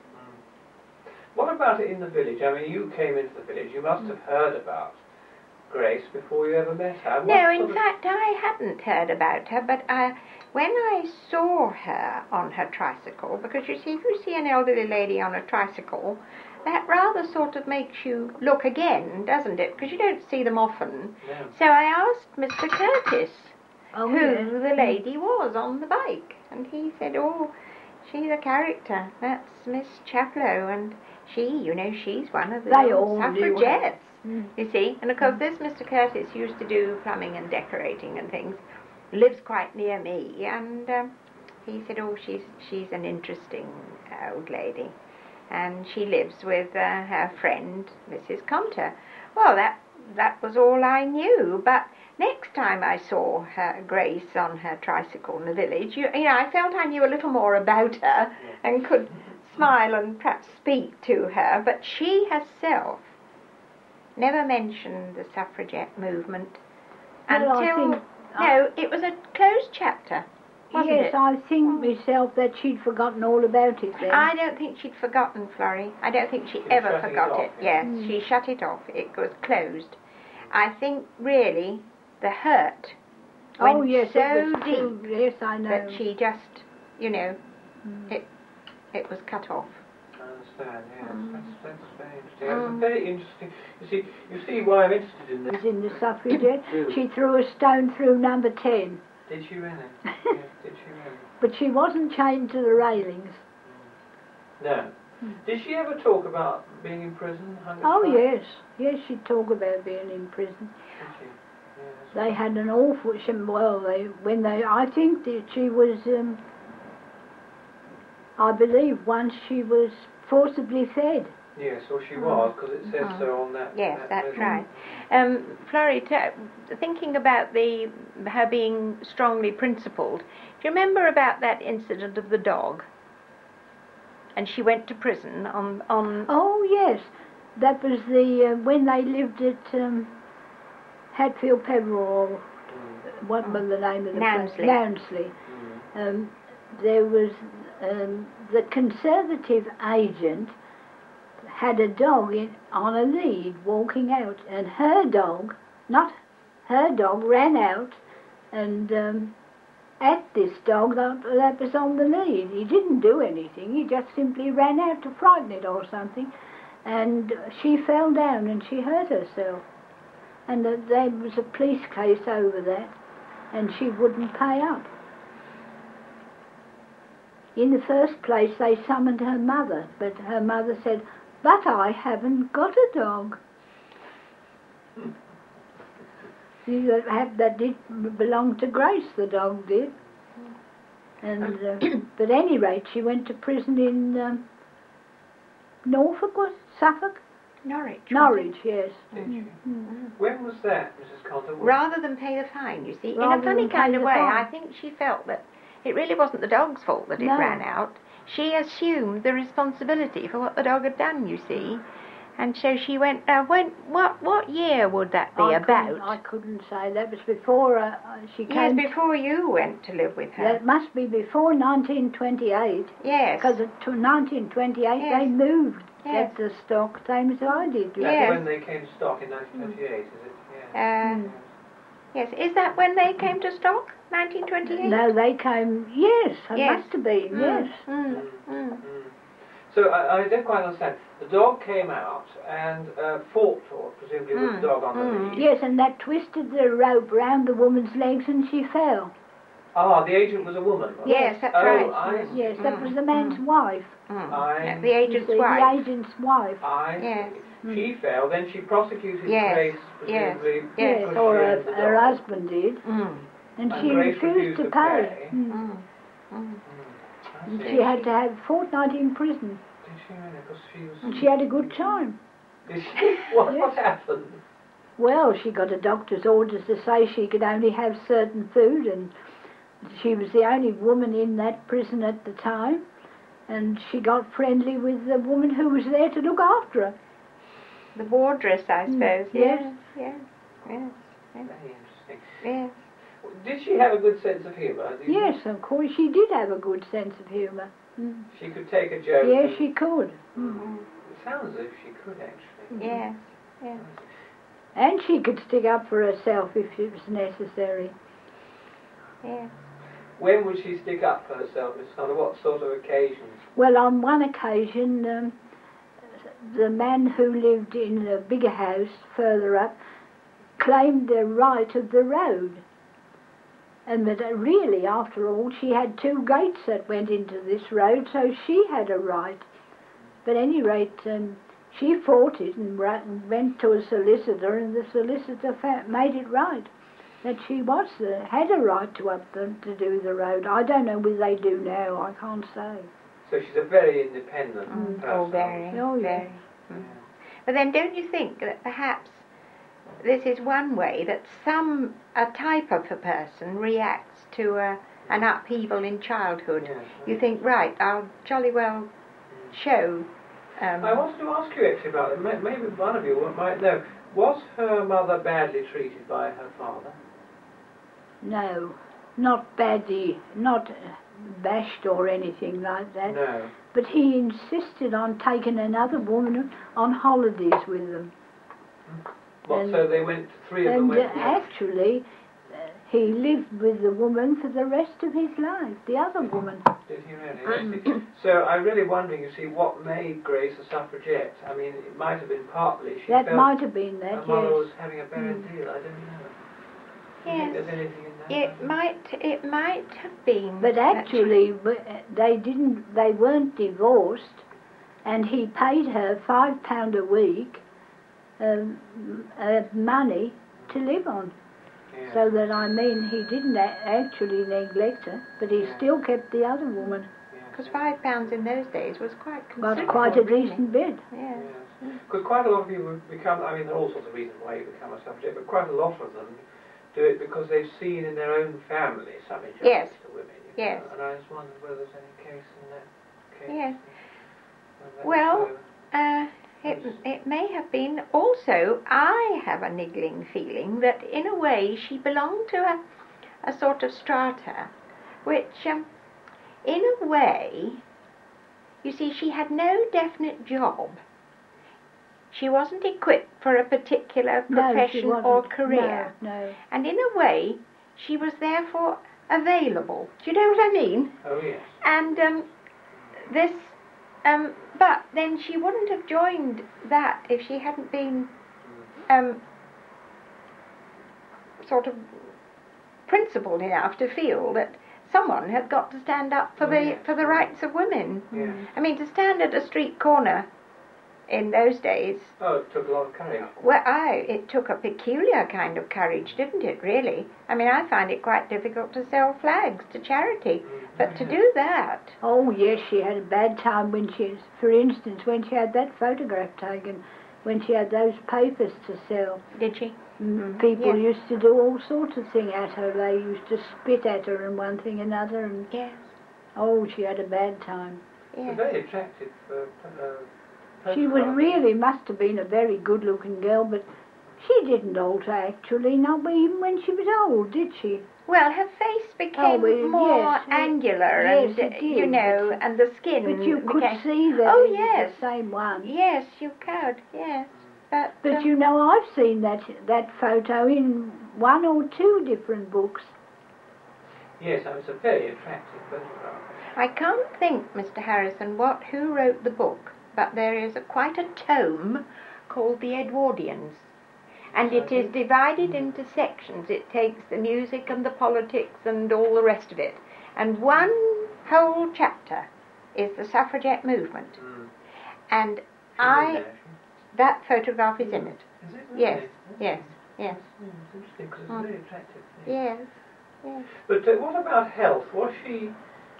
What about it in the village? I mean, you came into the village, you must have heard about Grace before you ever met her. What No, sort in of- fact, I hadn't heard about her, but I, when I saw her on her tricycle, because you see, if you see an elderly lady on a tricycle, that rather sort of makes you look again, doesn't it? Because you don't see them often. No. So I asked Mister Curtis Oh, who yes. the lady was on the bike, and he said, "Oh, she's a character. That's Miss Chaplow, and she, you know, she's one of the They old all knew her. suffragettes." Mm. You see, and of course this Mister Curtis used to do plumbing and decorating and things, lives quite near me, and um, he said, "Oh, she's she's an interesting uh, old lady, and she lives with uh, her friend Missus Conter." Well, that that was all I knew, but next time I saw her Grace on her tricycle in the village, you, you know, I felt I knew a little more about her and could smile and perhaps speak to her, but she herself never mentioned the suffragette movement Well, I until, think- no, it was a closed chapter, wasn't Yes, it? I think myself that she'd forgotten all about it then. I don't think she'd forgotten, Florrie. I don't think she She was ever shutting it forgot off, it. yeah. Yes, Mm. she shut it off. It was closed. I think really the hurt went oh, yes, so it was deep too, yes, I know. that she just, you know, Mm. it it was cut off. I understand, yes. Mm. That's, that's very interesting. It's Mm. very interesting. You see, you see why I'm interested in this. was in the suffragette. She threw a stone through number ten, Did she really? Yes, did she really? but she wasn't chained to the railings. No. Did she ever talk about being in prison? hunger Oh, strike? yes, yes, she'd talk about being in prison. Did she? Yes. They had an awful, she- well, they, when they, I think that she was, um, I believe once she was forcibly fed. Yes, well she was, because it says Mhm. so on that. Yes, that that's list. right. Um, Florrie, t- thinking about the her being strongly principled, do you remember about that incident of the dog? And she went to prison on on. Oh, yes, that was the, uh, when they lived at um, Hatfield Peveril, Mm. what was the name of the Nansley. place? Nansley. Mm. Um, there was, um, the Conservative agent had a dog in, on a lead walking out, and her dog, not her dog, ran out and um, at this dog that, that was on the lead. He didn't do anything, he just simply ran out to frighten it or something, and she fell down and she hurt herself. And uh, there was a police case over that, and she wouldn't pay up. In the first place, they summoned her mother, but her mother said, "But I haven't got a dog." See, that, had, that did belong to Grace, the dog did. And, uh, but at any rate, she went to prison in um, Norfolk, was it? Suffolk? Norwich. Norwich, yes. Did she? Mm. When was that, Missus Coulter? Rather than pay the fine, you see. Rather in a funny than kind pay of the way, fine. I think she felt that it really wasn't the dog's fault that it No. ran out. She assumed the responsibility for what the dog had done, you see. And so she went, uh, when, what what year would that be I about? couldn't, I couldn't say. That was before uh, she Years came. before you went to live with her. That must be before nineteen twenty-eight. Yes. Because to nineteen twenty-eight Yes. they moved. Yes. Get the stock, same as I did. That's Yes. when they came to stock in nineteen twenty-eight, is it? Yeah. Uh, Mm. Yes. Is that when they came to stock? nineteen twenty-eight? No, they came. Yes, it Yes. must have been. Mm, Yes. Mm, Mm. mm. Mm. So I, I don't quite understand. The dog came out and uh, fought, or presumably with Mm. the dog on the Mm. lead. Yes, and that twisted the rope round the woman's legs and she fell. Ah, the agent was a woman. was it? Yes, that's oh, right. I see. Yes, that Mm, was the man's mm. wife. Mm. I- Yeah, the You agent's see, wife. The agent's wife. I Yes. see. She fell, then she prosecuted Yes, Grace, yes, presumably. yes. because or she her, owned the her dog. husband did. Mm. And And she Grace refused refused to to pay. pay. Mm. Mm. Mm. Mm, I And see. she had to have a fortnight in prison. Did she really? Because she was... And she had a good time. Did she? What, Yes. what happened? Well, she got a doctor's orders to say she could only have certain food, and she was the only woman in that prison at the time, and she got friendly with the woman who was there to look after her. The wardress, I Mm, suppose. yes. Yes. Yes. Yes. Very interesting. Yes. Did she have a good sense of humour? Did you- Yes, of course, she did have a good sense of humour. Mm. She could take a joke. Yes, and- she could. Mm. Mm. It sounds as if she could, actually. Yes. Yes. And she could stick up for herself if it was necessary. Yes. When would she stick up for herself, Miss Connor? What sort of occasions? Well, on one occasion, um, the man who lived in a bigger house further up claimed the right of the road. And that uh, really, after all, she had two gates that went into this road, so she had a right. But at any rate, um, she fought it and ra- went to a solicitor, and the solicitor fa- made it right. That she was uh, had a right to up the, to do the road. I don't know whether they do now. I can't say. So she's a very independent Mm. person. Oh, very. Oh, yeah. Very. Mm. But then don't you think that perhaps this is one way that some, a type of a person reacts to a, an upheaval in childhood? Yes, You yes. think, right, I'll jolly well show... Um, I wanted to ask you actually about it. May- Maybe one of you might know. Was her mother badly treated by her father? No, not badly, not uh, bashed or anything like that. No. But he insisted on taking another woman on holidays with them. What, And- so they went, three of them And uh, went... actually, uh, he lived with the woman for the rest of his life, the other woman. Did he really? I see. So I'm really wondering, you see, what made Grace a suffragette? I mean, it might have been partly she That felt might have been her that, mother yes. was having a bad Mm. deal. I don't know. Do you Yes. think there's anything in that? It might, it might have been. But that- actually, w- they didn't, they weren't divorced, and he paid her five pound a week um, uh, money to live on. Yeah. So that, I mean, he didn't a- actually neglect her, but he Yeah. still kept the other woman. Yes. Because five pounds in those days was quite Got considerable. quite a really. decent bit. Yes. Yes. Because quite a lot of people become, I mean, there are all sorts of reasons why you become a suffragette, but quite a lot of them do it because they've seen in their own family some injustice Yes. to women. You Yes. know? And I just wondered whether there's any case in that case. Yes. Whether that Well, was so. Uh, it, it may have been. Also, I have a niggling feeling that in a way she belonged to a, a sort of strata, which, um, in a way, you see, she had no definite job. She wasn't equipped for a particular No, she profession wasn't. or career. No, no. And in a way, she was therefore available. Do you know what I mean? Oh, yes. And um, this, um, but then she wouldn't have joined that if she hadn't been um, sort of principled enough to feel that someone had got to stand up for the for the rights of women. Yes. I mean, to stand at a street corner in those days, Oh, it took a lot of courage. well, I it took a peculiar kind of courage, didn't it? Really. I mean, I find it quite difficult to sell flags to charity, but to do that. Oh, yes, she had a bad time when she, for instance, when she had that photograph taken. when she had those papers to sell. Did she? Mm, People yes. used to do all sorts of things at her. They used to spit at her and one thing and another. And Yes. oh, she had a bad time. It's a Yes. very attractive uh, uh, She was photograph. really must have been a very good-looking girl, but she didn't alter actually, not even when she was old, did she? Well, her face became well, more yes, it- angular, yes, and it you did, know, but- and the skin. But you could became, see that Oh, it yes. was the same one. Yes, you could. Yes, but. But um, you know, I've seen that that photo in one or two different books. Yes, and it's a very attractive photograph. I can't think, Mister Harrison, what who wrote the book, but there is a, quite a tome called The Edwardians, and it is divided into sections. It takes the music and the politics and all the rest of it, and one whole chapter is the suffragette movement. Mm. And She's in I, there, that photograph is in it. Is it? Yes, Really? yes, yes, Mm, it's interesting because it's Mm. a very attractive thing. yes, yes. But uh, what about health? Was she?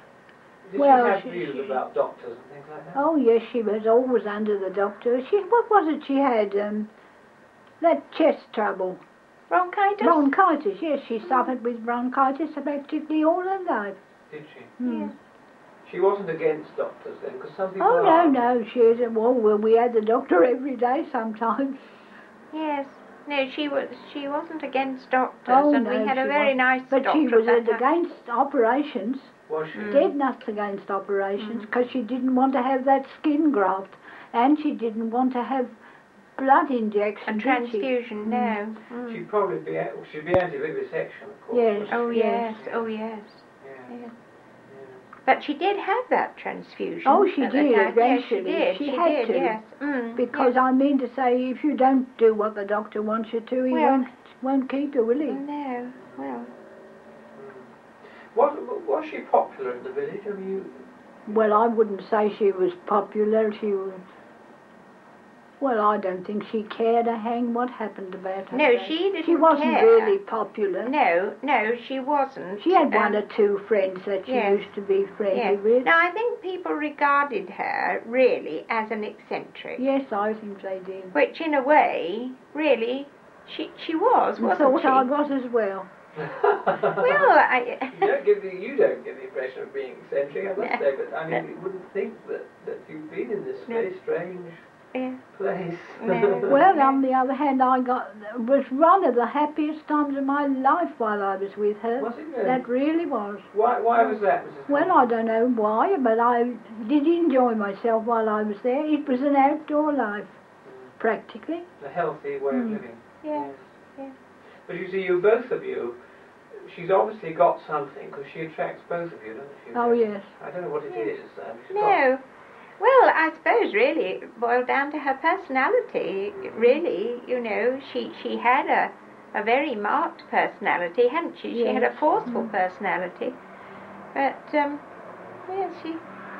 Did Well, she have she- views she- about doctors and things like that? Oh yes, she was always under the doctor. She what was it she had? Um, that chest trouble, Bronchitis? bronchitis. Yes, she suffered with bronchitis practically all her life. Did she? Hmm. Yes. She wasn't against doctors then, because some people Oh no, are. no, she was. Well, well, we had the doctor every day sometimes. Yes. No, she was. She wasn't against doctors, Oh, and no, we had a she very wasn't. nice But doctor. she was at that time. against operations. Was she? Mm. Dead nuts against operations because she didn't want to have that skin graft, and she didn't want to have blood injection. A did she? transfusion, no. Mm. She'd probably be. a- She'd be anti-vivisection, of course. Yes. wouldn't Oh she? yes, Yeah. oh yes. Yeah. Yeah. Yeah. But she did have that transfusion. Oh, she at the did, time. Yes, she eventually. did. She She, had did. to. Yes. Mm, Because yes. I mean to say, if you don't do what the doctor wants you to, he Well- won't won't keep you, will he? No. Well. Was, was she popular in the village? I mean, you, Well, I wouldn't say she was popular. She was. Well, I don't think she cared a hang what happened about her. No, day. she didn't She wasn't care. really popular. No, no, she wasn't. She had one Um, or two friends that she yes. used to be friendly Yes. with. Now I think people regarded her really as an eccentric, Yes, I think they did. which in a way, really, she she was, And wasn't thought she? I was as well. Well, I. you don't give the you don't give the impression of being eccentric, I must No. say. But I mean, No. you wouldn't think that that you've been in this No. very strange Yeah. place. No. Well, on the other hand, I got it was one of the happiest times of my life while I was with her. Was it really? That really was. Why? Why was that, Missus Well, I don't know why, but I did enjoy myself while I was there. It was an outdoor life, practically. A healthy way of Mm. living. Yes. Yes. But you see, you both of you, she's obviously got something because she attracts both of you, doesn't she? Oh yes. I don't know what it is. Yes. Um, she's got- No. Well, I suppose really it boiled down to her personality. Really, you know, she she had a a very marked personality, hadn't she? She had a Yes. forceful Mm. personality. But um, yes, she.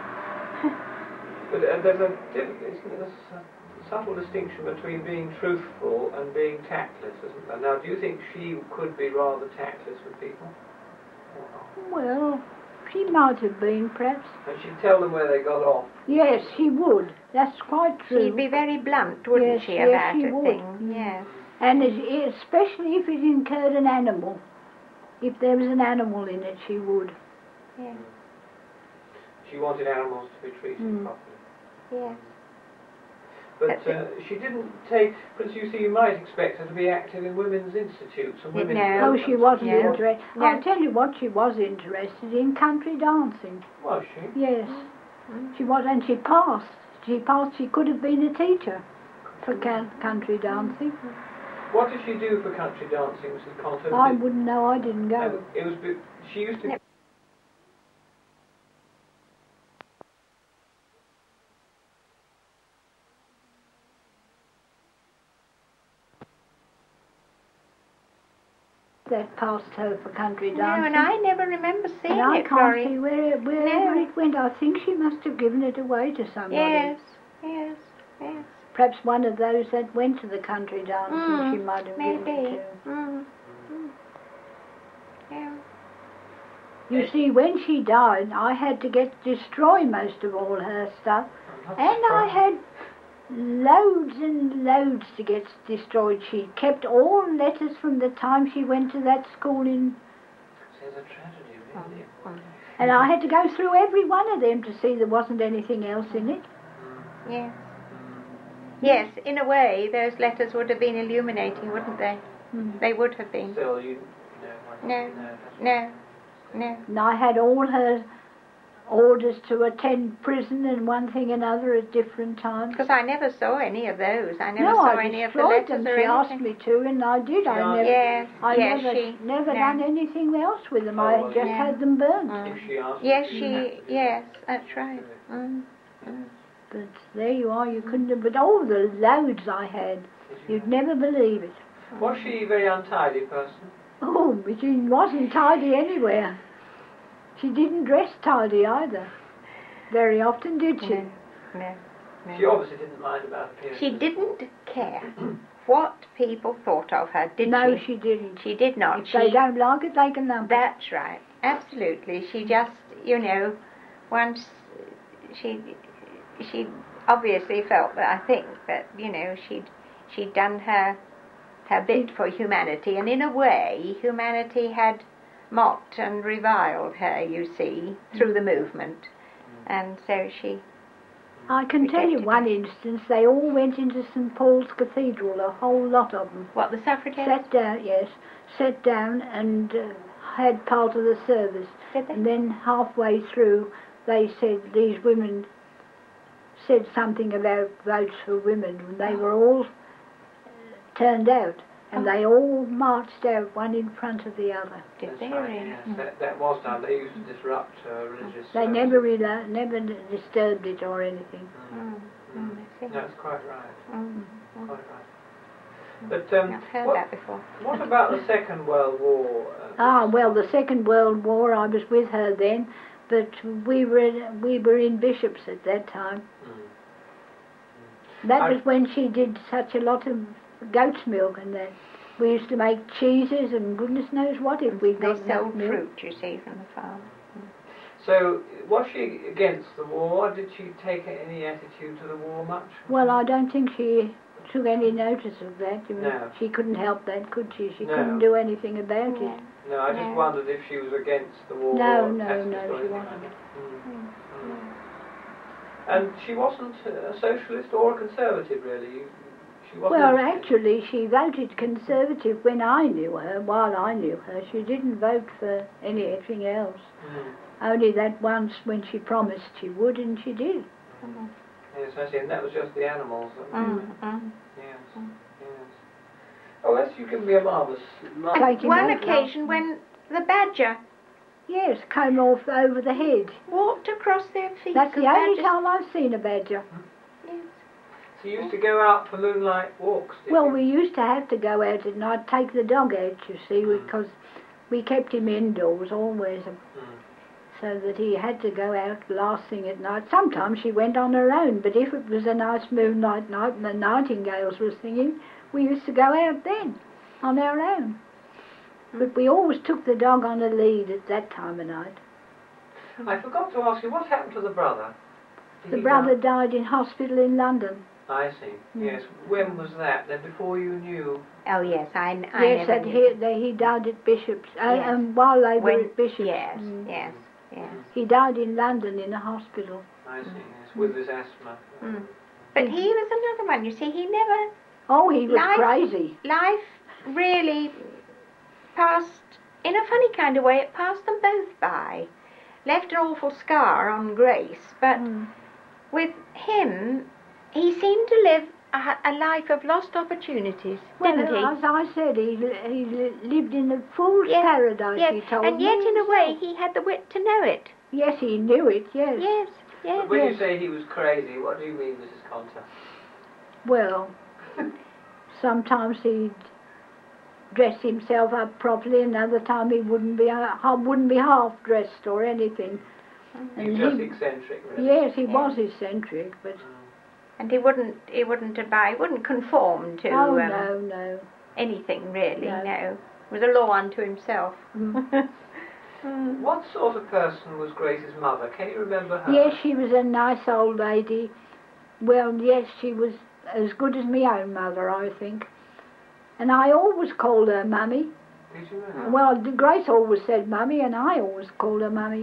But uh, there's a diff- isn't there a subtle distinction between being truthful and being tactless, isn't there? Now, do you think she could be rather tactless with people? Or not? Well, she might have been, perhaps. And she'd tell them where they got off. Yes, she would. That's quite true. She'd be very blunt, wouldn't Yes, she, yes, about she a would. thing? Mm. Yes. And it, especially if it incurred an animal. If there was an animal in it, she would. Yes. She wanted animals to be treated Mm. properly. Yes. But That's uh, she didn't take, because you see, you might expect her to be active in women's institutes and Yeah, women's no. Oh, programs. she wasn't No. interested. No. I'll tell you what she was interested in, country dancing. Was she? Yes, Mm. she was, and she passed. She passed, she could have been a teacher for can- country dancing. What did she do for country dancing, Missus Conto? I Did- wouldn't know, I didn't go. No, it was. be- She used to. No. That passed her for country No, dancing. and I never remember seeing And I it, can't Florrie. see where, wherever No. it went. I think she must have given it away to somebody. Yes, yes, yes. Perhaps one of those that went to the country dancing Mm, she might have given maybe. it to. Mm. Mm. Yeah. You see, when she died, I had to get destroy most of all her stuff. I'm not And I surprised. had loads and loads to get destroyed. She kept all letters from the time she went to that school in... It's a tragedy, really. Mm. And I had to go through every one of them to see there wasn't anything else in it. Yes. Yes, in a way, those letters would have been illuminating, wouldn't they? Mm. They would have been. Still, you... No, No, no. no, no. And I had all her orders to attend prison and one thing another at different times. Because I never saw any of those. I never No, saw I any of the destroyed letters them. or She anything. asked me to, and I did. I Yeah. never, Yes, I yes, never, she- never no. done anything else with them. Oh, I well, just yeah. had them burnt. Mm. If she asked Yes, you, she, yes, that's right. Mm. Mm. But there you are. You couldn't have. But all the loads I had, you'd never believe it. Was she a very untidy person? Oh, but she wasn't tidy anywhere. She didn't dress tidy either. Very often, did she? No, no, no. She obviously didn't mind about appearance. She didn't care what people thought of her, did No, she? she didn't. She did not. If She, they don't like it, they can lump it. That's right. Absolutely. She just, you know, once she she obviously felt that, I think that, you know, she'd she'd done her her bit for humanity, and in a way humanity had mocked and reviled her, you see, through the movement. And so she I can tell you rejected one it. instance. They all went into St Paul's Cathedral, a whole lot of them. What, the suffragettes? Sat down, yes, sat down and uh, had part of the service. Did they? And then halfway through, they said, these women said something about votes for women, and they were all turned out. And Oh. they all marched out, one in front of the other. Did That's they right, really? yes. That, that was done. They used to disrupt uh, religious... They service. never rela- never disturbed it or anything. Mm. Mm, mm, I see. That's quite right. Mm, mm. Quite right. But um, I've heard what, that before. what about the Second World War? Uh, Ah, well, the Second World War, I was with her then, but we were in, we were in Bishops at that time. Mm. That I- was when she did such a lot of goat's milk and that. We used to make cheeses and goodness knows what if we They got enough sold milk. fruit, you see, from the farm. So, was she against the war? Did she take any attitude to the war much? Well, I don't think she took any notice of that. You know, No. She couldn't help that, could she? She No. couldn't do anything about Yeah. it. No, I just No. wondered if she was against the war. No, or no, pacifist no, or she anything wasn't. like that. Mm. Mm. Mm. And she wasn't a socialist or a conservative, really. You, she wasn't. Well, interested. actually, she voted Conservative when I knew her. While I knew her, she didn't vote for anything else. Mm. Only that once when she promised she would, and she did. Mm. Yes, I see. And that was just the animals. That, Mm. Mm. Yes. Mm. Yes. Oh, that's you give me a marvellous. marvellous Taking One that- occasion when the badger Yes, came off over the head. walked across their feet. That's the only badgers- time I've seen a badger. Yes. So you used to go out for moonlight walks, did Well, you? we used to have to go out at night, take the dog out, you see, Mm. because we kept him indoors always, Mm. so that he had to go out last thing at night. Sometimes she went on her own, but if it was a nice moonlight night and the nightingales were singing, we used to go out then, on our own. But we always took the dog on a lead at that time of night. I forgot to ask you, what happened to the brother? Did The he brother die? died in hospital in London. I see. Mm. Yes. When was that? Then before you knew. Oh yes, I, I Yes, never and knew. he, they, he died at Bishop's, uh, Yes. um, while they were When- at Bishop's. Yes, Mm. yes, yes. He died in London in a hospital. I see. Yes. With his asthma. Mm. But he was another one. You see, he never Oh, he was Life- crazy. life really passed in a funny kind of way. It passed them both by, left an awful scar on Grace. But Mm. with him, he seemed to live a, a life of lost opportunities, Well, didn't he? as I said, he, li- he li- lived in a fool's Yes, paradise, yes, he told and me. yet in a way himself. he had the wit to know it. Yes, he knew it, yes. Yes, yes. But when you yes. say he was crazy, what do you mean, Missus Conter? Well, sometimes he'd dress himself up properly, another time he wouldn't be uh, wouldn't be half dressed or anything. He And was just he- eccentric, really. Yes, he Yeah. was eccentric, but Mm. And he wouldn't, he wouldn't abide, wouldn't conform to oh um, no, no. anything really. No. No, was a law unto himself. Mm. Mm. What sort of person was Grace's mother? Can you remember her? Yes, she was a nice old lady, Well, yes, she was as good as my own mother, I think. And I always called her Mummy. Did you really? Well, Grace always said Mummy, and I always called her Mummy.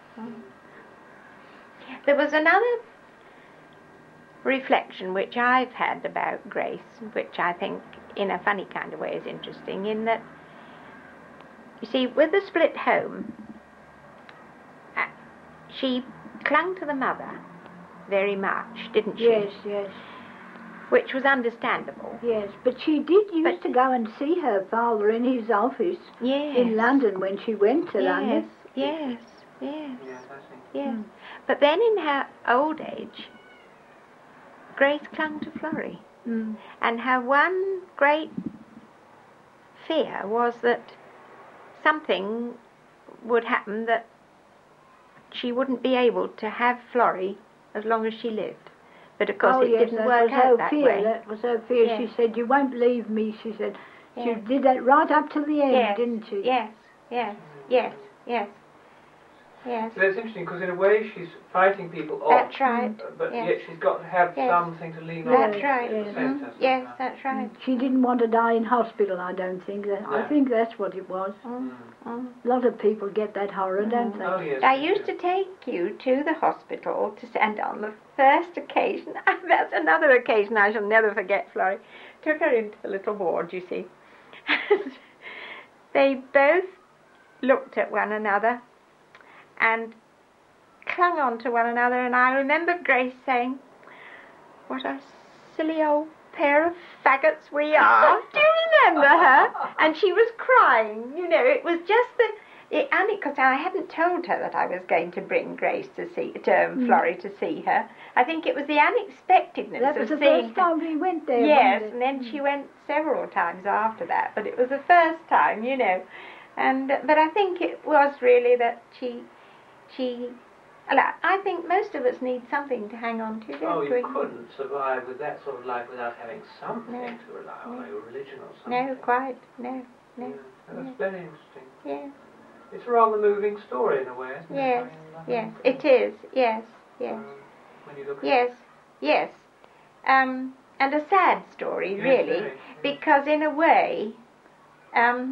There was another reflection which I've had about Grace, which I think in a funny kind of way is interesting, in that, you see, with the split home, uh, she clung to the mother very much, didn't she? Yes, yes. Which was understandable. Yes, but she did used But- to go and see her father in his office Yes. in London when she went to yes, London. yes, yes, Yes, I think. yes. Mm. But then in her old age, Grace clung to Florrie. Mm. And her one great fear was that something would happen that she wouldn't be able to have Florrie as long as she lived. But of course Oh, it yes, didn't that work was out her that fear. way. That was her fear. Yes. She said, "You won't leave me." She said, she Yes. did that right up to the end, Yes, didn't she? yes, yes, yes, yes, yes. So that's interesting because in a way she's fighting people off. That's right. uh, But yes. yet she's got to have Yes. something to lean on. That's Yes, right. yes. Yes, Mhm. that's Yes, right. that's right. She didn't want to die in hospital, I don't think. That- I No. think that's what it was. Mm, mm. A lot of people get that horror, don't they? Oh, yes. I they used do. to take you to the hospital to send on the first occasion. That's another occasion I shall never forget, Florrie. Took her into the little ward, you see. They both looked at one another and clung on to one another, and I remember Grace saying, "What a silly old pair of faggots we are." Do you remember her? And she was crying, you know. It was just the it, and because I hadn't told her that I was going to bring Grace to see to um, Mm. Florrie to see her. I think it was the unexpectedness That was of the seeing first her. time we went there. Yes, wasn't and it? then she went several times after that, but it was the first time, you know. And but I think it was really that she she. I think most of us need something to hang on to, don't Oh, you we? couldn't survive with that sort of life without having something No. to rely on, No. like a religion or something. No, quite. No, no. Yeah, that's no. very interesting. Yes, It's a rather moving story in a way, isn't yes, it? I mean, yes. nothing- It is. Yes, yes, um, when you look at yes, yes. Um, and a sad story, Yes, really, very, yes. because in a way, um,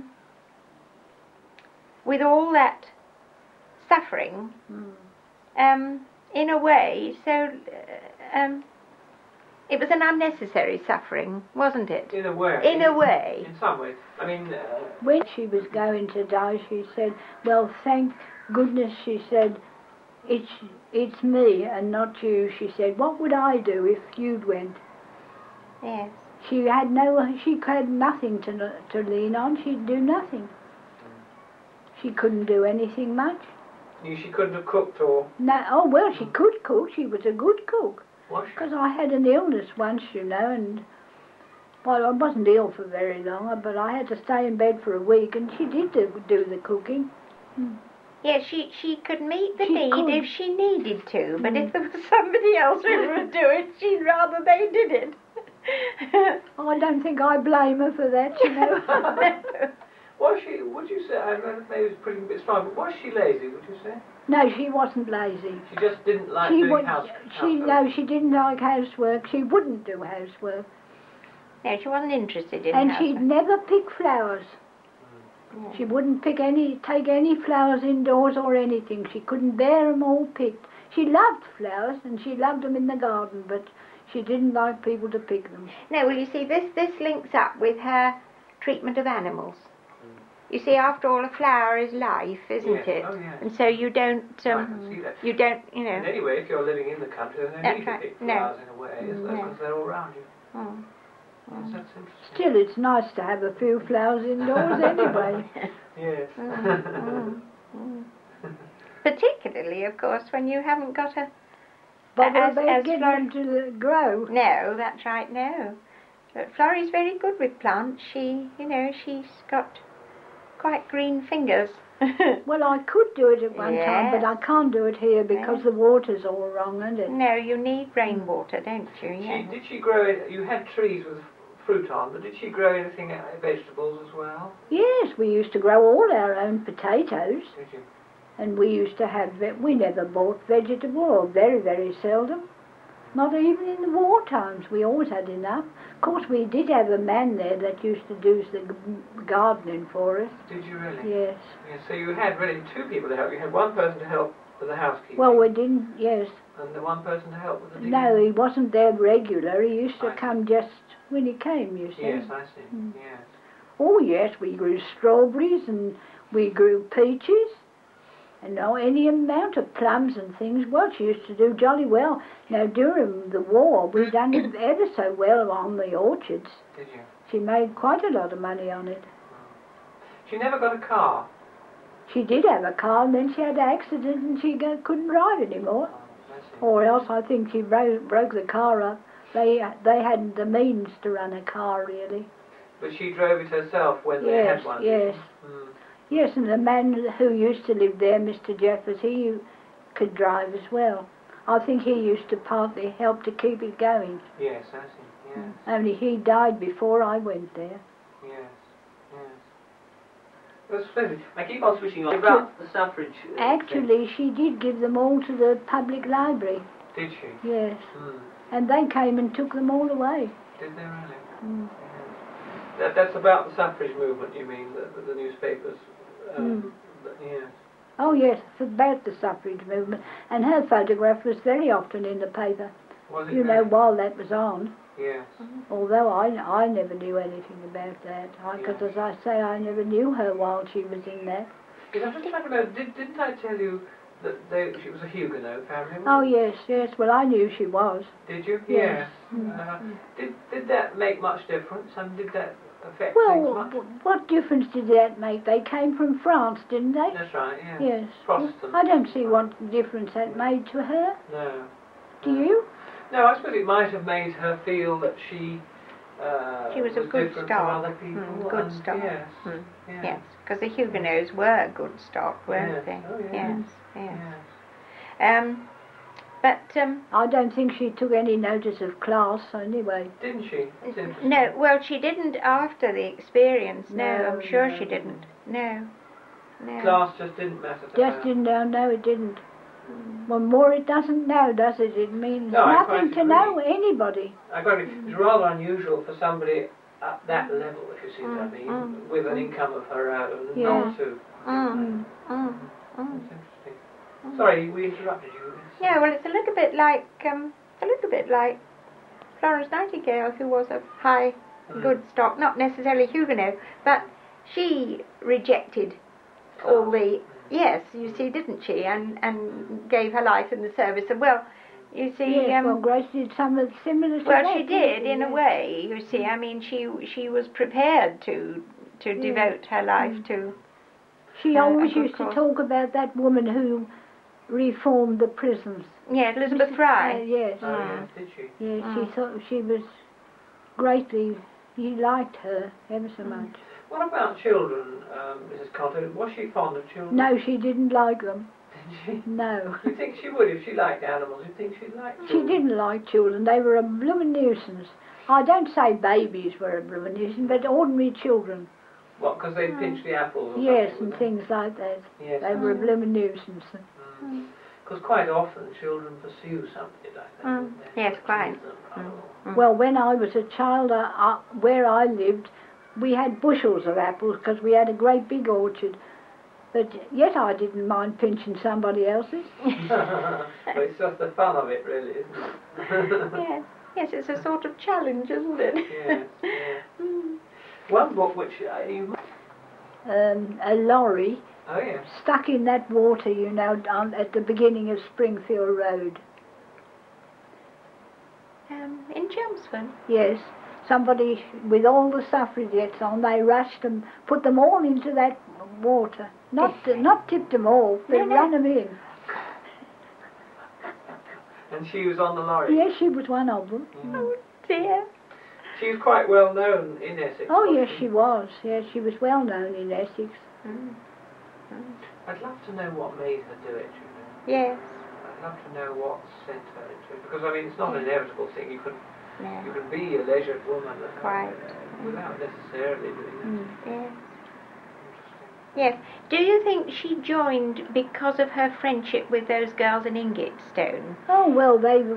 with all that suffering, Mm. um, in a way, so uh, um, it was an unnecessary suffering, wasn't it? In a way. In a way. In some ways. I mean, uh, When she was going to die, she said, "Well, thank goodness," she said, "it's it's me and not you." She said, "What would I do if you'd went?" Yes. She had no, she had nothing to to lean on. She'd do nothing. She couldn't do anything much. you, she couldn't have cooked or No, oh well, she could cook. She was a good cook. was she? Because I had an illness once, you know, and well, I wasn't ill for very long, but I had to stay in bed for a week, and she did do, do the cooking. Yes, she, she could meet the She need could. if she needed to, but Mm. if there was somebody else who would do it, she'd rather they did it. Oh, I don't think I blame her for that, you know. No. Was she, would you say, I don't know, maybe it's pretty a bit strong, but was she lazy, would you say? No, she wasn't lazy. She just didn't like She doing would. house, She housework. no, she didn't like housework. She wouldn't do housework, No, she wasn't interested in and housework. she'd never pick flowers. Yeah. She wouldn't pick any, take any flowers indoors or anything. She couldn't bear 'em all picked. She loved flowers and she loved 'em in the garden, but she didn't like people to pick them. No, well, you see, this, this links up with her treatment of animals. You see, after all, a flower is life, isn't Yes, it? oh, yes. And so you don't, I um, can see that. you don't, you know. And anyway, if you're living in the country, there's no That's need to right. pick No. flowers in a way, is there? No. Because they're all around you. Mm. Yes, that's interesting. Still, it's nice to have a few flowers indoors anyway. Yes. Mm, mm, mm. Particularly, of course, when you haven't got a... But what As- about as getting Flor- them to grow? No, that's right, no. But Florrie's very good with plants. She, you know, she's got quite green fingers. Well, I could do it at one time, but Yes. I can't do it here because Yes. the water's all wrong, isn't it? No, you need rainwater, don't you? She, Yeah. did she grow, you had trees with fruit on, but did she grow anything, uh, vegetables as well? Yes, we used to grow all our own potatoes, Did you? and we used to have, ve- we never bought vegetable, or very, very seldom. Not even in the war times. We always had enough. Of course, we did have a man there that used to do the g- gardening for us. Did you really? Yes. Yeah, so you had really two people to help. You had one person to help with the housekeeping. Well, we didn't, yes. And the one person to help with the digging. No, he wasn't there regular. He used to I see. come just when he came, you see. Yes, I see. Mm. Yes. Oh, yes, we grew strawberries and we grew peaches. And oh, any amount of plums and things. Well, she used to do jolly well. Now, during the war, we done it ever so well on the orchards. Did you? She made quite a lot of money on it. She never got a car. She did have a car, and then she had an accident and she go, couldn't drive anymore. Oh, I see. Or else I think she broke, broke the car up. They they hadn't the means to run a car, really. But she drove it herself when they Yes, had one. yes. Mm. Yes, and the man who used to live there, Mister Jeffers, he could drive as well. I think he used to partly help to keep it going. Yes, I see. Yes. Only he died before I went there. Yes. Yes. That's splendid. I keep on switching on about the suffrage. uh, Actually, she did give them all to the public library. thing. Did she? Yes, Mm. and they came and took them all away. Did they really? Mm. Yes. That, that's about the suffrage movement, you mean, the, the, the newspapers? Um, Mm. the- yes. Oh yes, it's about the suffrage movement, and her photograph was very often in the paper. Was it You know, really? while that was on. Yes. Although I, I never knew anything about that, because Yeah. as I say, I never knew her while she was in that. Yes, I'm just trying to remember, did, didn't I tell you that they, she was a Huguenot family? Oh yes, yes. Well, I knew she was. Did you? Yes. Yes. Uh, did, did that make much difference, and did that affect Well, things much? w- what difference did that make? They came from France, didn't they? That's right, yes. Yes. Protestant. I don't see what difference that made to her. No. Do you? No, I suppose it might have made her feel that she uh, She was a good different stock. from other people. Mm, good and stock. Yes. Mm, Yes. Yes, because the Huguenots were good stock, weren't Yes. they? Oh, yes. Yes, yes. Yes. Um, but um, I don't think she took any notice of class anyway. Didn't she? It's interesting. no, well, she didn't after the experience. No, No, I'm sure no. she didn't. No, no. Class just didn't matter to Just her. didn't know. No, it didn't. Well, more it doesn't know, does it? It means No, I nothing quite to agree. know anybody. I got it. It's rather unusual for somebody at that level, if you see what I Mm, mean, mm, with an income of her own, Yeah. not to. Mm, mm, mm. That's interesting. Sorry, we interrupted you. Yeah, well, it's a little bit like um, a little bit like Florence Nightingale, who was of high, Mm. good stock, not necessarily Huguenot, but she rejected all the yes, you see, didn't she, and and gave her life in the service of well, you see, Yes, um, well, Grace did something similar to well, that. she didn't did in a Yes. way. You see, I mean, she she was prepared to to Yeah. devote her life to. She Uh, a always good used to cause. talk about that woman who reformed the prisons. Yeah, Elizabeth Uh, Fry. yes, Oh, Mm. yes, did she? yes. Mm. She thought she was greatly. He liked her ever so much. What about children, um, Missus Cotter? Was she fond of children? No, she didn't like them. Did she? No, You think she would if she liked animals? You think she'd like she children? didn't like children. They were a blooming nuisance. I don't say babies were a blooming nuisance, but ordinary children. What, because they'd pinch the apples or Yes, something? and things like that. Yes. They were a blooming nuisance. Because quite often children pursue somebody like that. Mm. don't they? Yes, Accuse quite. them. Mm. Oh. Mm. Well, when I was a child, I, I, where I lived, we had bushels of apples because we had a great big orchard. But yet I didn't mind pinching somebody else's. But it's just the fun of it, really, isn't it? Yes, yes, it's a sort of challenge, isn't it? Yes, yes. Mm. One book which uh, you... Um, a lorry Oh, yes. stuck in that water, you know, on, at the beginning of Springfield Road. Um, in Chelmsford. Yes, somebody with all the suffragettes on, they rushed them, put them all into that water. Not not tipped them all, they No, no. ran them in. And she was on the lorry. Yes, she was one of them. Mm. Oh dear. She was quite well known in Essex. Oh wasn't yes, she was. Yes, she was well known in Essex. Mm. I'd love to know what made her do it, you know. Yes. I'd love to know what sent her into it. Because, I mean, it's not an inevitable thing. You can, you No. can be a leisured woman uh, Quite. without necessarily doing that. Mm. Yes. Interesting. Yes. Do you think she joined because of her friendship with those girls in Ingatestone? Oh well, they were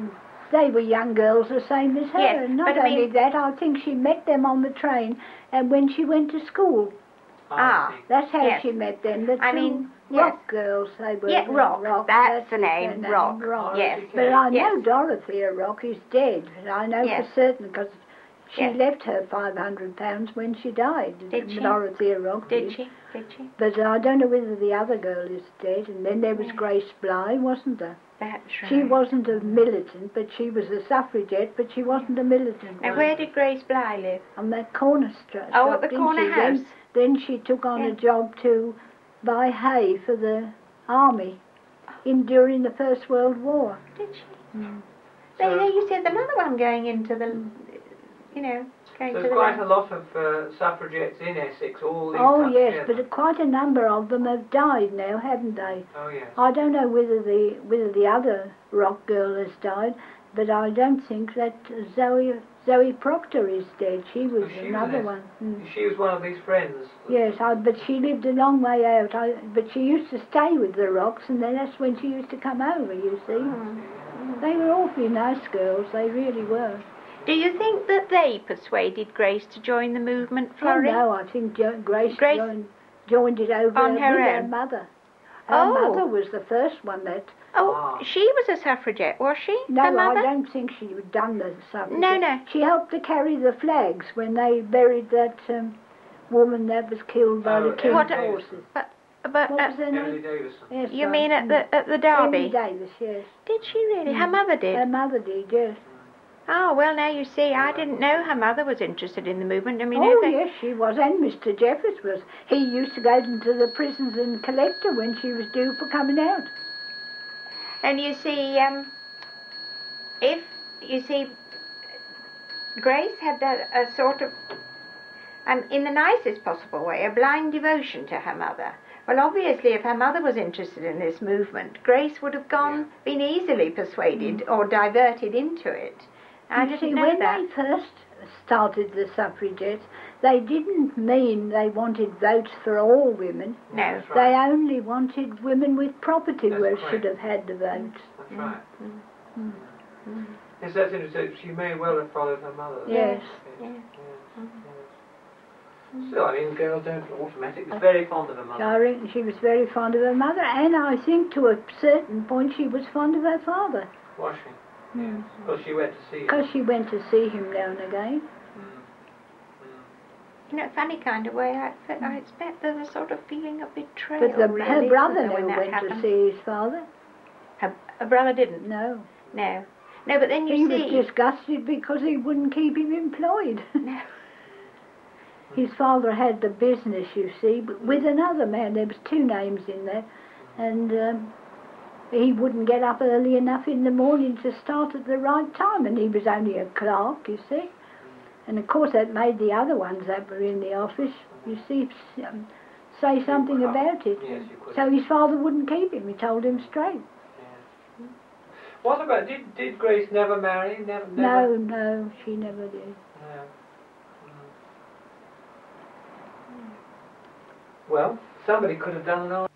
they were young girls the same as her. Yes, and not but I only mean- that, I think she met them on the train and when she went to school. Ah. I see. That's how Yes. she met them. The I two mean, rock yes. girls, they were. Yeah, the Rock, that's the his name, Rock. Oh, Yes. okay. But I know Yes. Dorothea Rock is dead. I know Yes. for certain because she Yes. left her five hundred pounds when she died. Did she? Dorothea Rock Did she? Did she? But I don't know whether the other girl is dead. And then there was Yes. Grace Bly, wasn't there? That's right. She wasn't a militant, but she was a suffragette, but she wasn't a militant. Now, where did Grace Bly live? On that corner street. Oh, at the corner house. Then, then she took on Yeah. a job to buy hay for the army in during the First World War. Did she? Mm. There, So- there you see another one going into the, you know, going So to there's the. quite a lot of uh, suffragettes in Essex, all linked Oh up yes, together. but quite a number of them have died now, haven't they? Oh yes. I don't know whether the whether the other rock girl has died, but I don't think that Zoe Zoe Proctor is dead. She was Oh, she was another in- one. Mm. She was one of these friends. Yes, I, but she lived a long way out. I, but she used to stay with the Rocks, and then that's when she used to come over. You see, Mm. they were awfully nice girls. They really were. Do you think that they persuaded Grace to join the movement, Oh Florrie? no, I think jo- Grace, Grace- joined, joined it over On with her her own? mother. Her Oh. mother was the first one that. Oh, Ah. she was a suffragette, was she? No, Her mother? I don't think she had done the suffrage. No, no. She helped to carry the flags when they buried that um, woman that was killed by Oh, the King's What- forces. But What uh, was her Emily name? Davison. Yes, you right. mean at Mm. the at the Emily Derby? Davis, yes. Did she really? Her Mm. mother did. Her mother did, yes. Oh well, now you see, I didn't know her mother was interested in the movement. I mean, Oh, okay. yes, she was. And Mister Jeffers was. He used to go into the prisons and collect her when she was due for coming out. And you see, um, if you see, Grace had that a sort of, um, in the nicest possible way, a blind devotion to her mother. Well, obviously, if her mother was interested in this movement, Grace would have gone, been easily persuaded or diverted into it. I You didn't see, know when that. they first started the suffragettes, they didn't mean they wanted votes for all women. No. That's right. They only wanted women with property That's where correct. should have had the votes. That's right. Mm. Mm. Yes, that's interesting. She may well have followed her mother. Yes. Yes. Yes. Yes. Still, I mean, girls don't automatically. Very fond of her mother. I reckon she was very fond of her mother, and I think to a certain point she was fond of her father, Was she? Mm. Yes. Because she went to see him. because she went to see him now and again. Mm. Mm. In a funny kind of way, I, fe- I expect there's a sort of feeling of betrayal. But the, really, her isn't brother there, never when that went happened? to see his father. Her, her brother didn't. No. No. No, but then you He see. was disgusted because he wouldn't keep him employed. No. His father had the business, you see, but with another man. There was two names in there, and um, he wouldn't get up early enough in the morning to start at the right time, and he was only a clerk, you see. And of course that made the other ones that were in the office, you see, s- um, say something about it. Yes, you could. So his father wouldn't keep him. He told him straight. Yes. What about, did, did Grace never marry? Never, No, never? no, she never did. No. Mm. Well, somebody could have done an